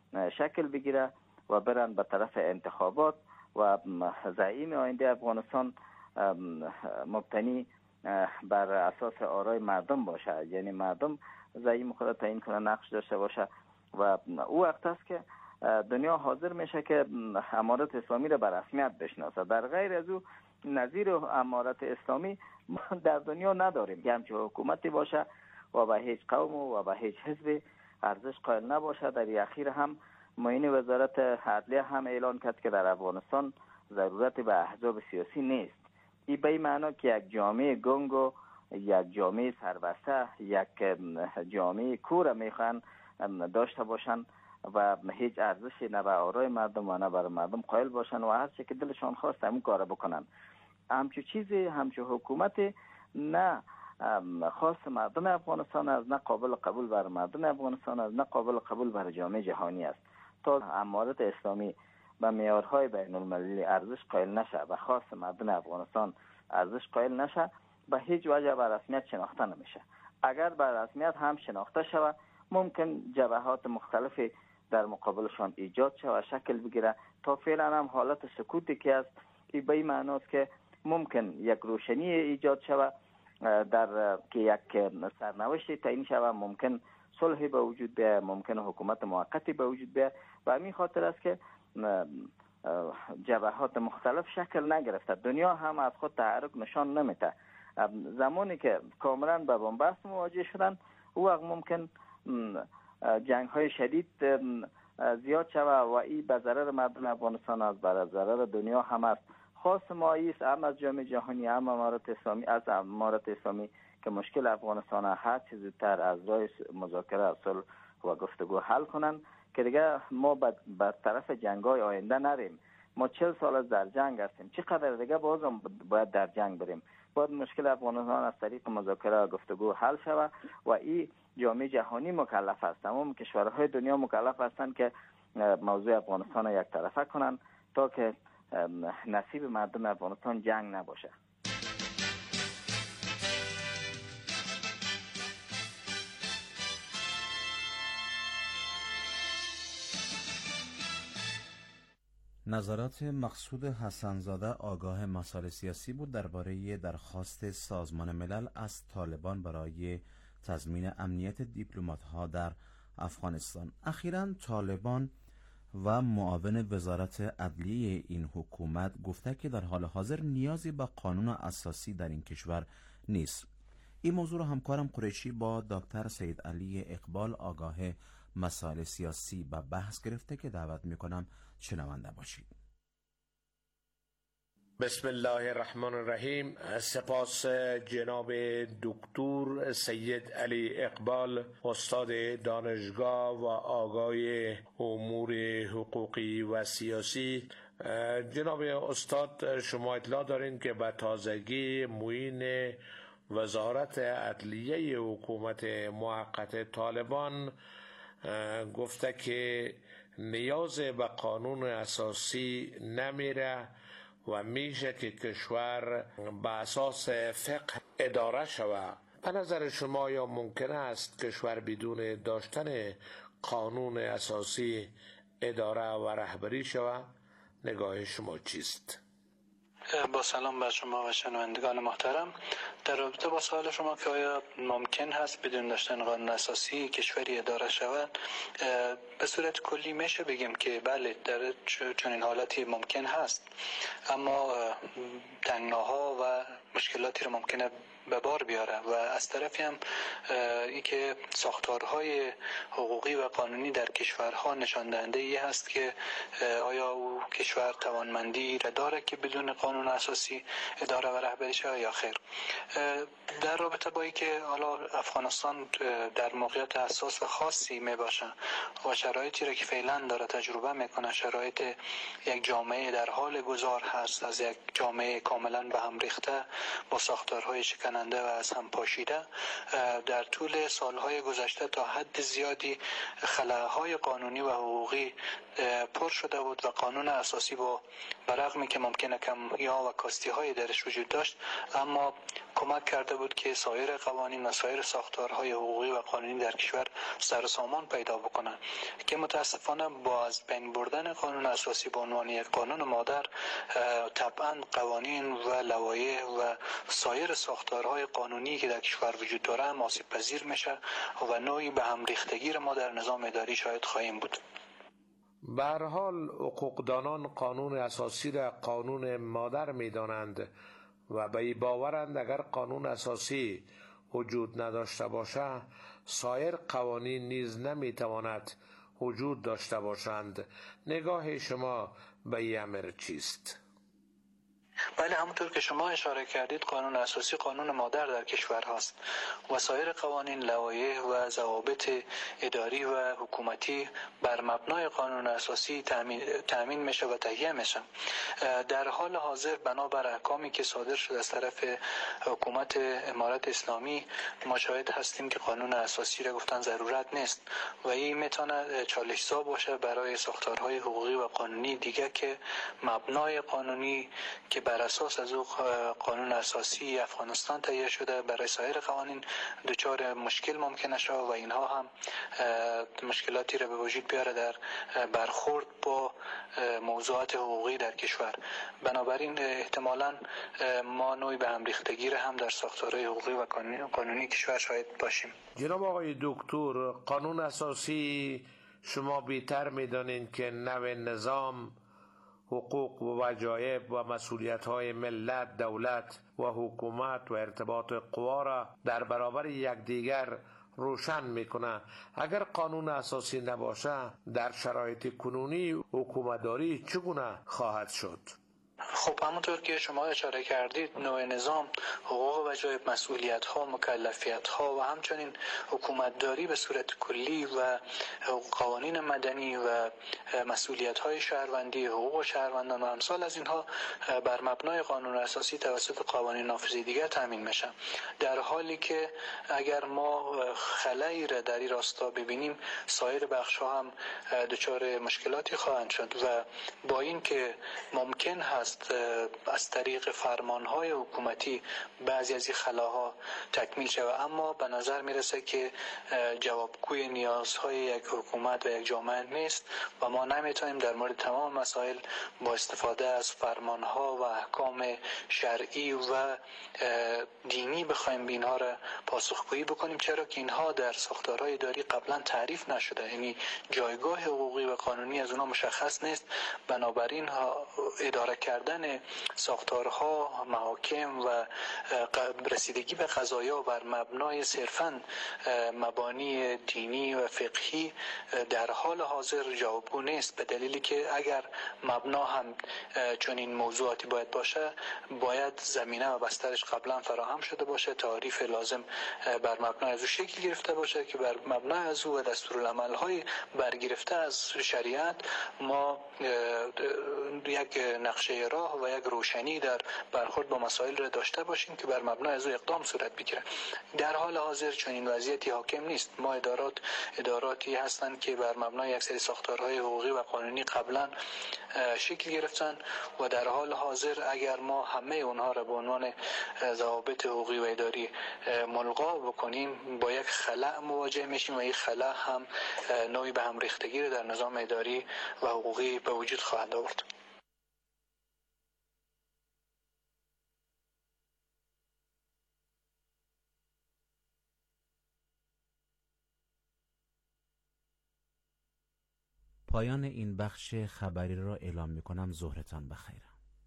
S12: شکل بگیره و برن به طرف انتخابات و زعیم آینده افغانستان مبتنی بر اساس آرای مردم باشه، یعنی مردم زعیم خود تعیین کنه، نقش داشته باشه و او وقت است که دنیا حاضر میشه که امارت اسلامی را به رسمیت بشناسه. در غیر از او نظیر امارت اسلامی ما در دنیا نداریم که همچون حکومتی باشه و به هیچ قوم و به هیچ حزب ارزش قائل نباشه. در اخیر هم معین وزارت عدلیه هم اعلان کرد که در افغانستان ضرورت به احزاب سیاسی نیست. این به این معنا که یک جامعه گنگ و یک جامعه سربسته، یک جامعه کور میخوان داشته باشن و هیچ ارزشی نه به آرای مردم و نه بر مردم قائل باشن و هر چی که دلشان خواست همون کار بکنن. همچون چیزی، همچون حکومت نه خاص مردم افغانستان است، نه قابل قبول بر مردم افغانستان است، نه قابل قبول بر جامعه جهانی است. تا امارت اسلامی به معیارهای بین المللی ارزش قائل نشه و خاص مردم افغانستان ارزش قائل نشه، به هیچ وجه به رسمیت شناخته نمیشه. اگر به رسمیت هم شناخته شود ممکن جبهات مختلفی در مقابلشان ایجاد شود، شکل بگیره. تا فعلا هم حالت سکوتی که است، این به این معنی است که ممکن یک روشنی ایجاد شود در که یک سرنوشت تعیین شود، ممکن صلحی به وجود بیاید، ممکن حکومت موقتی به وجود بیاید و همین خاطر است که جبهات مختلف شکل نگرفته. دنیا هم از خود تحرک نشان نمیده. زمانی که کاملا به بنبست مواجه شدن او وقت ممکن جنگ های شدید زیاد شود و این به ضرر مردم افغانستان است، بر ضرر دنیا هم است. خاص ما است هم از جامعه جهانی هم امارت اسلامی از امارت اسلامی که مشکل افغانستان هر چیز زودتر از راه مذاکره، صلح و گفتگو حل کنن که دیگه ما بر طرف جنگ‌های آینده نریم. ما چهل سال از در جنگ هستیم، چقدر دیگه بازم باید در جنگ بریم؟ باید مشکل افغانستان از طریق مذاکره و گفتگو حل شود و این جامعه جهانی مکلف است، تمام کشورهای دنیا مکلف هستند که موضوع افغانستان را یک طرفه کنن تا که نصیب مردم افغانستان جنگ نباشه.
S6: نظرات مقصود حسنزاده آگاه مسائل سیاسی بود درباره درخواست سازمان ملل از طالبان برای تضمین امنیت دیپلمات‌ها در افغانستان. اخیراً طالبان و معاون وزارت عدلیه این حکومت گفته که در حال حاضر نیازی به قانون اساسی در این کشور نیست. این موضوع را همکارم قریشی با دکتر سید علی اقبال آگاه مسائل سیاسی به بحث گرفته که دعوت میکنم شنونده باشید.
S13: بسم الله الرحمن الرحیم. سپاس جناب دکتر سید علی اقبال، استاد دانشگاه و آگاه امور حقوقی و سیاسی. جناب استاد، شما اطلاع دارین که به تازگی معین وزارت عدلیه حکومت موقت طالبان گفته که نیاز به قانون اساسی نمیره و میشه که کشور به اساس فقه اداره شود. به نظر شما یا ممکن است کشور بدون داشتن قانون اساسی اداره و رهبری شود؟ نگاه شما چیست؟
S14: با سلام بر شما و شنوندگان محترم. در رابطه با سوال شما که آیا ممکن هست بدون داشتن قانون اساسی کشوری اداره شود، به صورت کلی میشه بگیم که بله، در چنین حالتی ممکن هست، اما تنگناها و مشکلاتی رو ممکنه به بار بیاره و از طرفی هم ای که ساختارهای حقوقی و قانونی در کشورها نشان دهنده ای هست که آیا او کشور توانمندی را داره که بدون قانون اساسی اداره و رهبری شود یا خیر. در رابطه با ای که حالا افغانستان در موقعیت حساس و خاصی می باشه و شرایطی را که فعلا داره تجربه میکنه، شرایط یک جامعه در حال گذار هست، از یک جامعه کاملا به هم ریخته با ساختارهای شکننده و از هم پاشیده، در طول سالهای گذشته تا حد زیادی خلاهای قانونی و حقوقی پر شده بود و قانون اساسی با برغمی که ممکنه کمی‌ها و کاستی های درش وجود داشت، اما کمک کرده بود که سایر قوانین و سایر ساختارهای حقوقی و قانونی در کشور سر و سامان پیدا بکنه که متاسفانه با از بین بردن قانون اساسی به عنوان یک قانون مادر طبعا قوانین و لوایح و سایر ساختارهای قانونی که در کشور وجود داره هم آسیب پذیر میشه و نوعی به هم ریختگی ما در نظام اداری شاهد خواهیم بود.
S13: به هر حال حقوقدانان قانون اساسی را قانون مادر می‌دانند و به این باورند اگر قانون اساسی وجود نداشته باشه سایر قوانین نیز نمیتواند وجود داشته باشند. نگاه شما به این امر چیست؟
S14: بله، همونطور که شما اشاره کردید قانون اساسی قانون مادر در کشور هست و سایر قوانین، لوایح و ضوابط اداری و حکومتی بر مبنای قانون اساسی تامین تامین میشه و تهیه میشه. در حال حاضر بنابر احکامی که صادر شده از طرف حکومت امارت اسلامی ما شاهد هستیم که قانون اساسی را گفتن ضرورت نیست و این میتونه چالش‌زا باشه برای ساختارهای حقوقی و قانونی دیگه که مبنای قانونی که بر اساس از او قانون اساسی افغانستان تهیه شده برای سایر قوانین دچار مشکل ممکنه شود و اینها هم مشکلاتی را به وجود بیاره در برخورد با موضوعات حقوقی در کشور. بنابراین احتمالاً ما نوعی به هم ریختگی را هم در ساختارهای حقوقی و قانونی کشور شاهد باشیم.
S13: جناب آقای دکتر، قانون اساسی شما بی‌تر می‌دانید که نوع نظام، حقوق و وجایب و مسئولیت‌های ملت، دولت و حکومت و ارتباط قوا را در برابر یکدیگر روشن میکنه. اگر قانون اساسی نباشه در شرایط کنونی حکومتداری چگونه خواهد شد؟
S14: خب همونطور که شما اشاره کردید نوع نظام، حقوق و وجایب، مسئولیت ها، مکلفیت ها و همچنین حکومتداری به صورت کلی و قوانین مدنی و مسئولیت های شهروندی، حقوق شهروندان و امثال از اینها بر مبنای قانون اساسی توسط قوانین نافذی دیگر تامین میشه. در حالی که اگر ما خلایی را در این راستا ببینیم سایر بخش ها هم دچار مشکلاتی خواهند شد و با این که ممکن هست از طریق فرمانهای حکومتی بعضی از این خلاها تکمیل شود، اما به نظر میرسه که جوابگوی نیازهای یک حکومت و یک جامعه نیست و ما نمیتونیم در مورد تمام مسائل با استفاده از فرمانها و احکام شرعی و دینی بخوایم به اینها را پاسخگویی بکنیم، چرا که اینها در ساختارهای اداری قبلا تعریف نشده، یعنی جایگاه حقوقی و قانونی از اونها مشخص نیست. بنابراین اداره کردن ساختارها، محاکم و رسیدگی به قضایا بر مبنای صرفاً مبانی دینی و فقهی در حال حاضر جوابگو نیست، به دلیلی که اگر مبنا هم چون این موضوعاتی باید باشه باید زمینه و بسترش قبلا فراهم شده باشه، تعریف لازم بر مبنای از او شکل گرفته باشه که بر مبنای از او و دستورالعمل‌های برگرفته از شریعت ما یک نقشه راه و یک روشنی در برخورد با مسائل را داشته باشیم که بر مبنای از او اقدام صورت بگیره. در حال حاضر چون این وضعیتی حاکم نیست. ما ادارات اداراتی هستند که بر مبنای یک سری ساختارهای حقوقی و قانونی قبلا شکل گرفتن و در حال حاضر اگر ما همه اونها را به عنوان ضوابط حقوقی و اداری ملغا بکنیم با یک خلأ مواجه میشیم و این خلأ هم نوعی به هم ریختگی را در نظام اداری و حقوقی به وجود خواهد آورد.
S6: پایان این بخش خبری را اعلام می‌کنم. ظهرتان بخیر.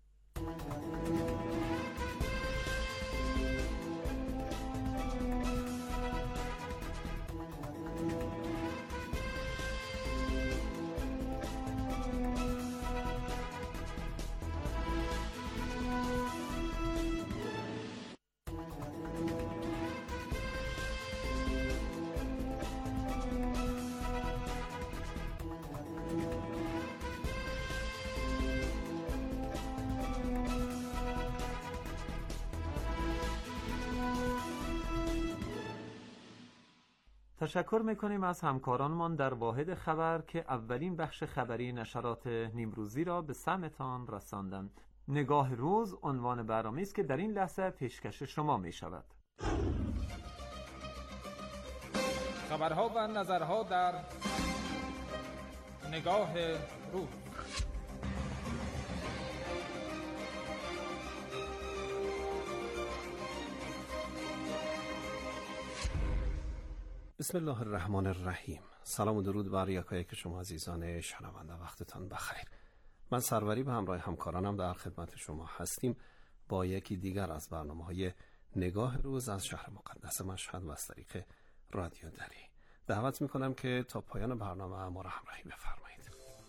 S5: تشکر میکنیم از همکارانمان در واحد خبر که اولین بخش خبری نشرات نیمروزی را به سمعتان رساندند. نگاه روز عنوان برنامه‌ای است که در این لحظه پیشکش شما می شود.
S15: خبرها و نظرها در نگاه روز.
S16: بسم الله الرحمن الرحیم. سلام و درود بر یکایک شما عزیزان شنونده، وقتتان بخیر. من سروری به همراه همکارانم در خدمت شما هستیم با یکی دیگر از برنامه‌های نگاه روز از شهر مقدس مشهد و از طریق رادیو دری. دعوت می‌کنم که تا پایان برنامه ما را همراهی بفرمایید.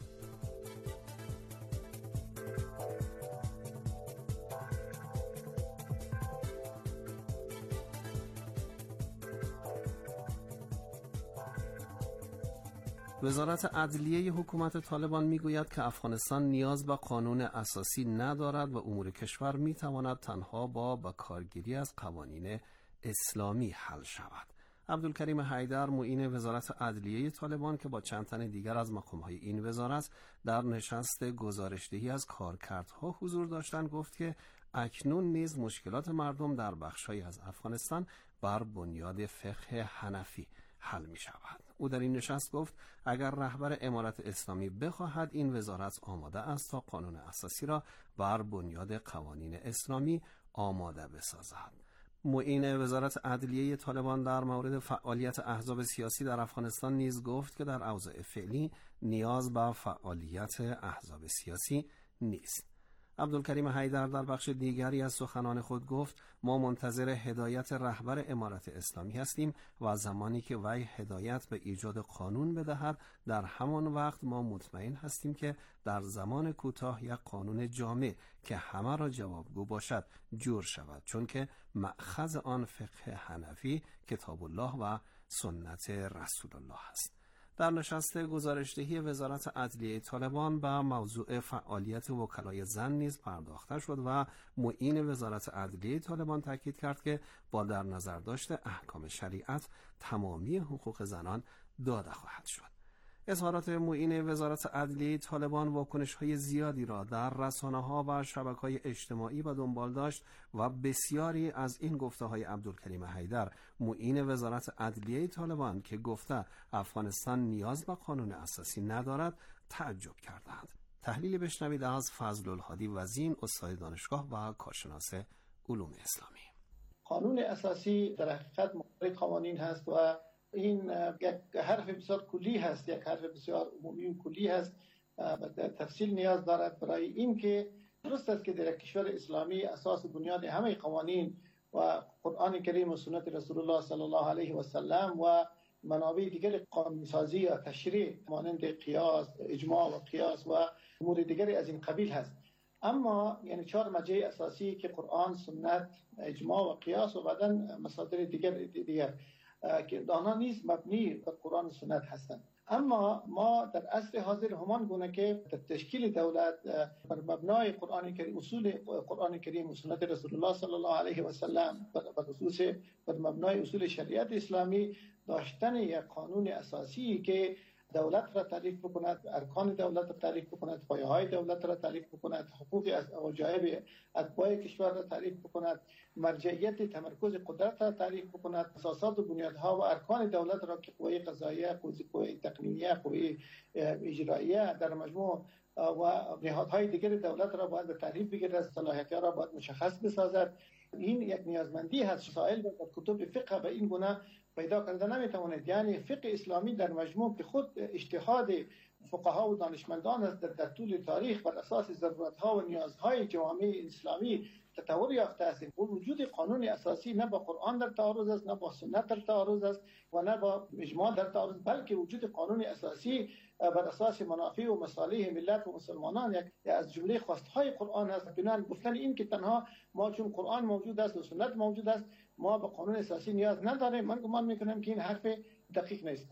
S16: وزارت عدلیه حکومت طالبان میگوید که افغانستان نیاز به قانون اساسی ندارد و امور کشور میتواند تنها با به کارگیری از قوانین اسلامی حل شود. عبدالکریم حیدر معین وزارت عدلیه طالبان که با چند تن دیگر از مقام‌های این وزارت در نشست گزارشدهی از کارکردها حضور داشتند گفت که اکنون نیز مشکلات مردم در بخش‌هایی از افغانستان بر بنیاد فقه حنفی حل می شود. او در این نشست گفت اگر رهبر امارت اسلامی بخواهد این وزارت آماده است تا قانون اساسی را بر بنیاد قوانین اسلامی آماده بسازد. معین وزارت عدلیه طالبان در مورد فعالیت احزاب سیاسی در افغانستان نیز گفت که در اوضاع فعلی نیاز به فعالیت احزاب سیاسی نیست. عبدالکریم حیدر در بخش دیگری از سخنان خود گفت ما منتظر هدایت رهبر امارت اسلامی هستیم و زمانی که وی هدایت به ایجاد قانون بدهد در همان وقت ما مطمئن هستیم که در زمان کوتاه یک قانون جامع که همه را جوابگو باشد جور شود، چون که مأخذ آن فقه حنفی کتاب الله و سنت رسول الله است. در نشست گزارشدهی وزارت عدلیه طالبان به موضوع فعالیت وکلای زن نیز پرداخته شد و معین وزارت عدلیه طالبان تاکید کرد که با در نظر داشت احکام شریعت تمامی حقوق زنان داده خواهد شد. اظهارات معین وزارت عدلیه طالبان واکنش‌های زیادی را در رسانه‌ها و شبکه‌های اجتماعی به دنبال داشت و بسیاری از این گفته‌های عبدالکریم حیدر معین وزارت عدلیه طالبان که گفته افغانستان نیاز به قانون اساسی ندارد تعجب کردند. تحلیلی بشنوید از فضل الهادی وزین، استاد دانشگاه و کارشناس علوم اسلامی.
S17: قانون اساسی در حقیقت مقرر قوانین هست و این یک حرف بسیار کلی هست، یک حرف بسیار عمومی و کلی هست و تفصیل نیاز دارد برای این که درست است که در کشور اسلامی اساس بنیاد همه قوانین و قرآن کریم و سنت رسول الله صلی الله علیه و سلم و منابع دیگر قانون‌سازی یا تشریع مانند قیاس، اجماع و قیاس و امور دیگری از این قبیل هست. اما یعنی چهار مرجع اساسی که قرآن، سنت، اجماع و قیاس و بعداً مصادر دیگر دیگر که آنها نیز مبنی بر قرآن و سنت هستند. اما ما در عصر حاضر همان گونه که تشکیل دولت بر مبنای قرآن کریم، اصول قرآن کریم و سنت رسول الله صلی الله علیه و سلم، بر خصوص بر مبنای اصول شریعت اسلامی داشتن یک قانون اساسی که دولت را تعریف بکند، ارکان دولت را تعریف بکند، پایه‌های دولت را تعریف بکند، حقوق از وجایب اتباع کشور را تعریف بکند، مرجعیت تمرکز قدرت را تعریف بکند، اساسات و بنیادها و ارکان دولت را که قوه قضاییه، قوه تقنینیه، قوه اجراییه در مجموع و نهادهای دیگر دولت را باید به تعریف بگیرد، صلاحیت‌ها را باید مشخص بسازد. این یک نیازمندی هست. سائل در کتب فقه به این گونه پیدا کرده نمیتواند. یعنی فقه اسلامی در مجموع که خود اجتهاد فقها و دانشمندان است، در, در طول تاریخ بر اساس ضرورت‌ها و نیازهای جوامع اسلامی تطور یافته است. وجود قانون اساسی نه با قرآن در تعارض است، نه با سنت در تعارض است و نه با اجماع در تعارض، بلکه وجود قانون اساسی بر اساس منافع و مصالح ملت و مسلمانان یک از جمله خواستهای قرآن است. بنابراین گفتن این که تنها ما چون قرآن موجود است و سنت موجود است ما به قانون اساسی نیاز نداریم، من گمان میکنم که این حرف دقیق نیست.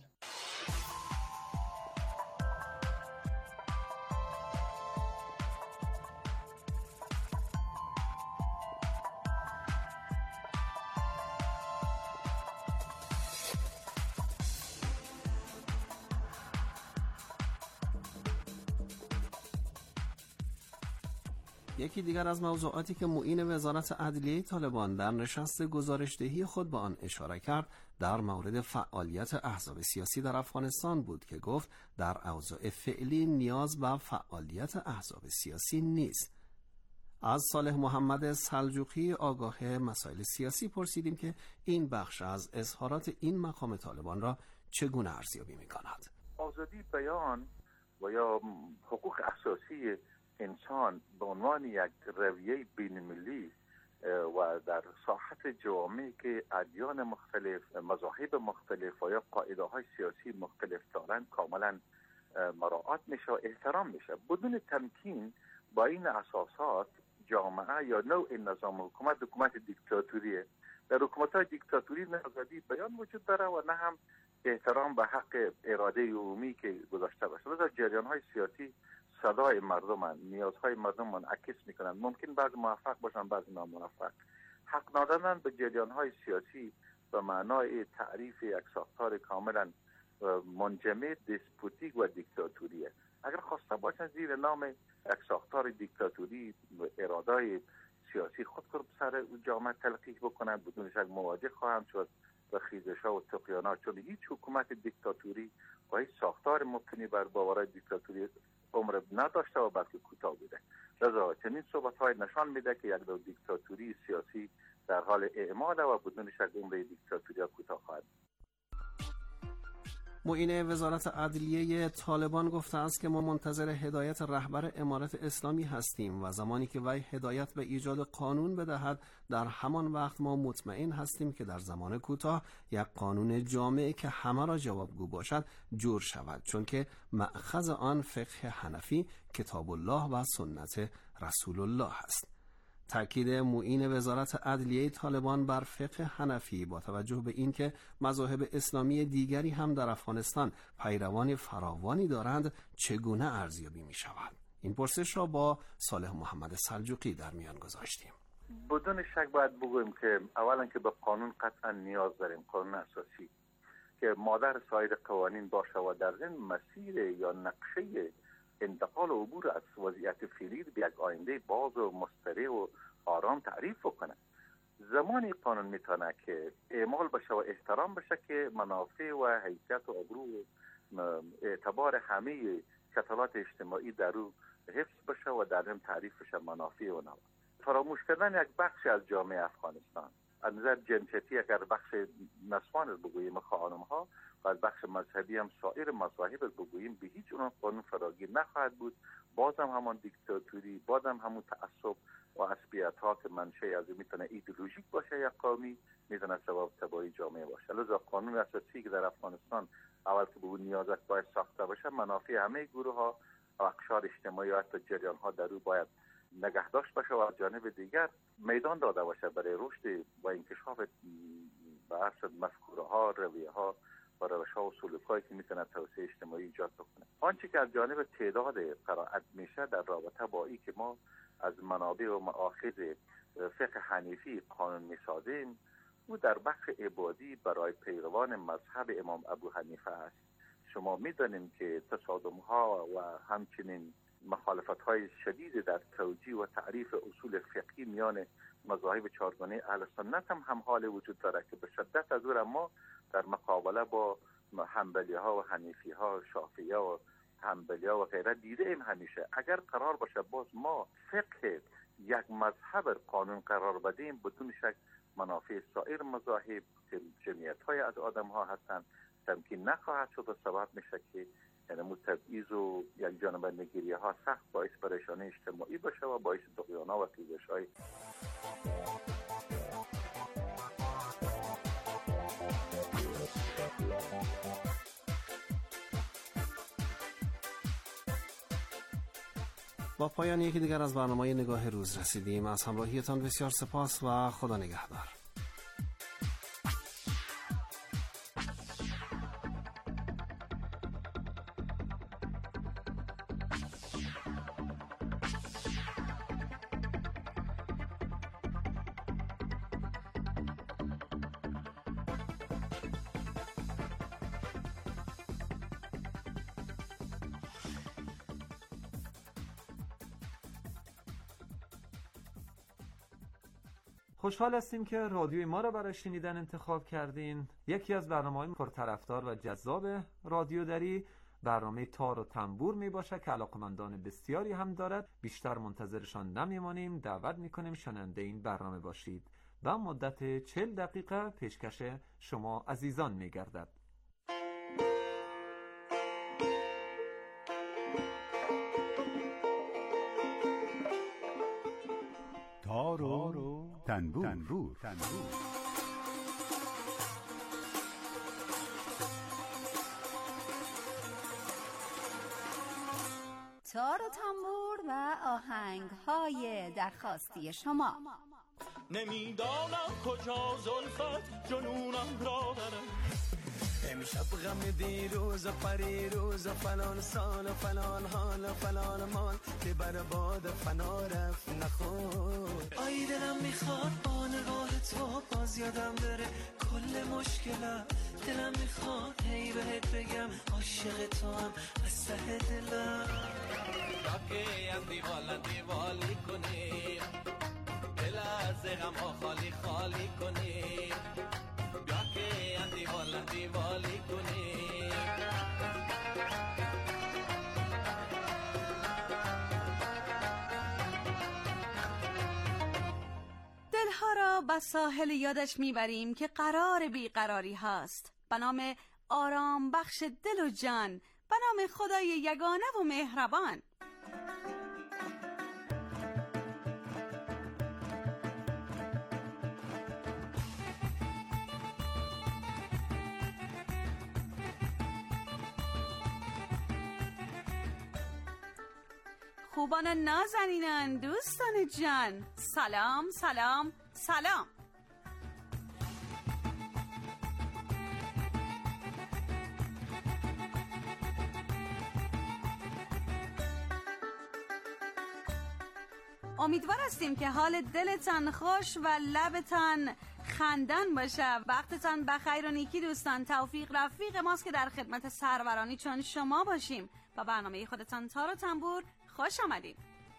S16: یکی دیگر از موضوعاتی که معین وزارت عدلیه طالبان در نشست گزارشدهی خود به آن اشاره کرد در مورد فعالیت احزاب سیاسی در افغانستان بود که گفت در اوضاع فعلی نیاز به فعالیت احزاب سیاسی نیست. از صالح محمد سلجوقی آگاه مسائل سیاسی پرسیدیم که این بخش از اظهارات این مقام طالبان را چگونه ارزیابی می‌کند.
S18: آزادی بیان و یا حقوق اساسی انسان به عنوان یک رویه بین‌المللی و در ساحت جوامعی که ادیان مختلف، مذاهب مختلف و یا قاعده‌های سیاسی مختلف دارند کاملا مراعات میشه و احترام میشه. بدون تمکین با این اساسات جامعه یا نوع نظام حکومت حکومت دیکتاتوریه. در حکومت‌های دیکتاتوری نه آزادی بیان وجود داره و نه هم احترام به حق اراده عمومی که گذاشته باشه. لذا جریان‌های سیاسی صدای مردم، نیازهای مردم منعکس میکنند. ممکن بعضی موفق باشن، بعضی ناموفق. حق ندادن به جریان‌های سیاسی به معنای تعریف یک ساختار کاملا منجمد، دسپوتیک و دیکتاتوریه. اگر خواسته باشن زیر نام یک ساختار دیکتاتوری اراده سیاسی خود رو سر جامعه تلقیح بکنن، بدون شک مواجه خواهند شد و خیزش‌ها و طغیانات، چون هیچ حکومت دیکتاتوری و هیچ ساختار مبتنی بر باورهای دیکتاتوری عمر نداشته و بلکه کوتاه بوده. لذا چنین صحبت‌های نشان میده که یک دو دیکتاتوری سیاسی در حال اعمال و بدون شک عمر دیکتاتوری کوتاه خواهد.
S16: معین وزارت عدلیه طالبان گفته است که ما منتظر هدایت رهبر امارت اسلامی هستیم و زمانی که وی هدایت به ایجاد قانون بدهد در همان وقت ما مطمئن هستیم که در زمان کوتاه یک قانون جامع که همه را جوابگو باشد جور شود، چون که مأخذ آن فقه حنفی، کتاب الله و سنت رسول الله است. تأکید معین وزارت عدلیه طالبان بر فقه حنفی با توجه به اینکه مذاهب اسلامی دیگری هم در افغانستان پیروان فراوانی دارند چگونه ارزیابی می شود؟ این پرسش را با صالح محمد سلجوقی در میان گذاشتیم.
S18: بدون شک باید بگوییم که اولا که به قانون قطعا نیاز داریم، قانون اساسی که مادر سایر قوانین باشه و در ضمن مسیر یا نقشه انتقال و عبور از وضعیت فعلی به یک آینده باز و مستریح و آرام تعریف کنه. زمانی قانون میتونه که اعمال بشه و احترام بشه که منافع و حیثیت و ابرو و اعتبار همه کتلات اجتماعی در او حفظ بشه و در هم تعریف بشه منافع و نوا. فراموش کردن یک بخش از جامعه افغانستان از نظر جنسیتی اگر بخش نسوان رو بگوییم، خانم ها و از بخش مذهبی هم سایر مذاهب رو بگوییم، به هیچ اون قانون فراگیر نخواهد بود. بازم همان دیکتاتوری، بازم همون تعصب و عصبیت ها که منشأ از میتونه ایدئولوژیک باشه یا قومی، میتونه سبب تباهی جامعه باشه. لذا قانون اساسی که در افغانستان اول که به اون نیازت باید ساخته باشه، منافع همه گروه ها و اقشار اجتماعی و حتی جریان ها در او باید نگهداشت باشه و از جانب دیگر میدان داده باشه برای رشد و انکشاف بحث مفکوره ها، رویه ها و روش ها و سلوک هایی که میتونه توسعه اجتماعی ایجاد بکنه. آنچه که از جانب تعداد قرائت میشه در رابطه با این که ما از منابع و مآخذ فقه حنیفی قانون میسازیم، او در بخش عبادی برای پیروان مذهب امام ابو حنیفه است. شما میدانیم که تصادم ها و همچنین مخالفت های شدید در توجیه و تعریف اصول فقهی میان مذاهب چهارگانه اهل سنت هم هم حال وجود داره که به شدت از او ما در مقابله با حنبلی ها و حنیفی ها، شافعی ها و حنبلی ها و غیره دیده ایم. همیشه اگر قرار باشه باز ما فقه یک مذهب قانون قرار بدیم، بدون شک منافع سایر مذاهب که جمعیت های از آدم ها هستند تمکین نخواهد شد و سبب میشه که یعنی تبعیض و یک جانب نگیری ها سخت باعث پریشانی اجتماعی باشه و باعث طغیان و خیزش های
S16: با پایان یکی دیگر از برنامه نگاه روز رسیدیم. از همراهیتان بسیار سپاس و خدا نگهدار.
S5: خوشحال هستیم که رادیوی ما را برای شنیدن انتخاب کردین. یکی از برنامه‌های پرطرفدار و جذاب رادیو دری برنامه تار و تنبور می باشه که علاقمندان بسیاری هم دارد. بیشتر منتظرشان نمیمانیم، دعوت میکنیم شنونده این برنامه باشید و مدت چهل دقیقه پیشکش شما عزیزان میگردد.
S19: تار و تنبور, تنبور. تنبور.
S20: تار و تنبور و آهنگ های درخواستی شما.
S1: نمیدانم کجا زلفت جنونم را برم، امشب غم دیروز و پریروز و فلان سال و فلان حال و فلان مال که بر باد فنا رفت نخور. آی دلم میخواد با نگاه تو باز یادم بره کل مشکلم، دلم میخواد هی بهت بگم عاشق تو هم از ته دلم. راکه از دیوال دیوالی کنیم، دل از غم ها خالی خالی کنیم، بیا که از دیوال دیوالی کنیم.
S20: دلها را به ساحل یادش میبریم که قرار بیقراری هاست، به نام آرام بخش دل و جان، به نام خدای یگانه و مهربان. خوبان نازنینان، دوستان جان، سلام سلام سلام. امیدوار هستیم که حال دلتان خوش و لبتان خندان باشه. وقتتان بخیر و نیکی دوستان. توفیق رفیق ماست که در خدمت سرورانی چون شما باشیم. با برنامه خودتان تار و تنبور خوش آمدید.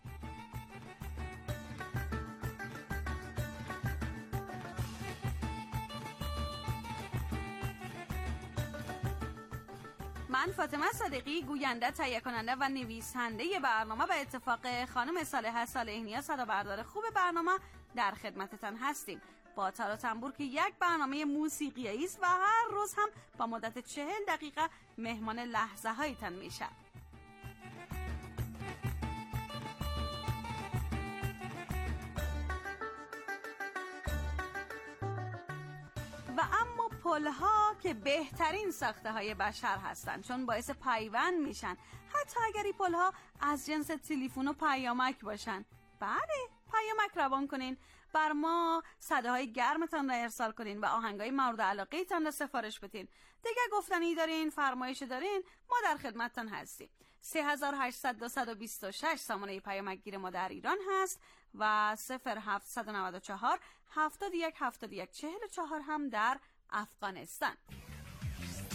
S20: من فاطمه صادقی، گوینده، تهیه کننده و نویسنده برنامه، به اتفاق خانم صالحه صالح‌نیا صدابردار خوب برنامه در خدمتتان هستیم با تار و تنبور که یک برنامه موسیقیایی است و هر روز هم با مدت چهل دقیقه مهمان لحظه هایتان میشه. و اما پلها که بهترین ساخته های بشر هستند چون باعث پیوند میشن، حتی اگر این پلها از جنس تلفن و پیامک باشن. بله، پیامک روان کنین، بر ما صداهای گرمتان را ارسال کنین و آهنگای مورد علاقه تان را سفارش بدین. دیگه گفتنی دارین، فرمایش دارین، ما در خدمتتان هستیم. سه هزار و هشتصد و بیست و شش سامانه پیامک گیر ما در ایران هست و صفر هفتصد و نود و چهار هفتاد و یک هفتاد و یک چهل و چهار هم در افغانستان.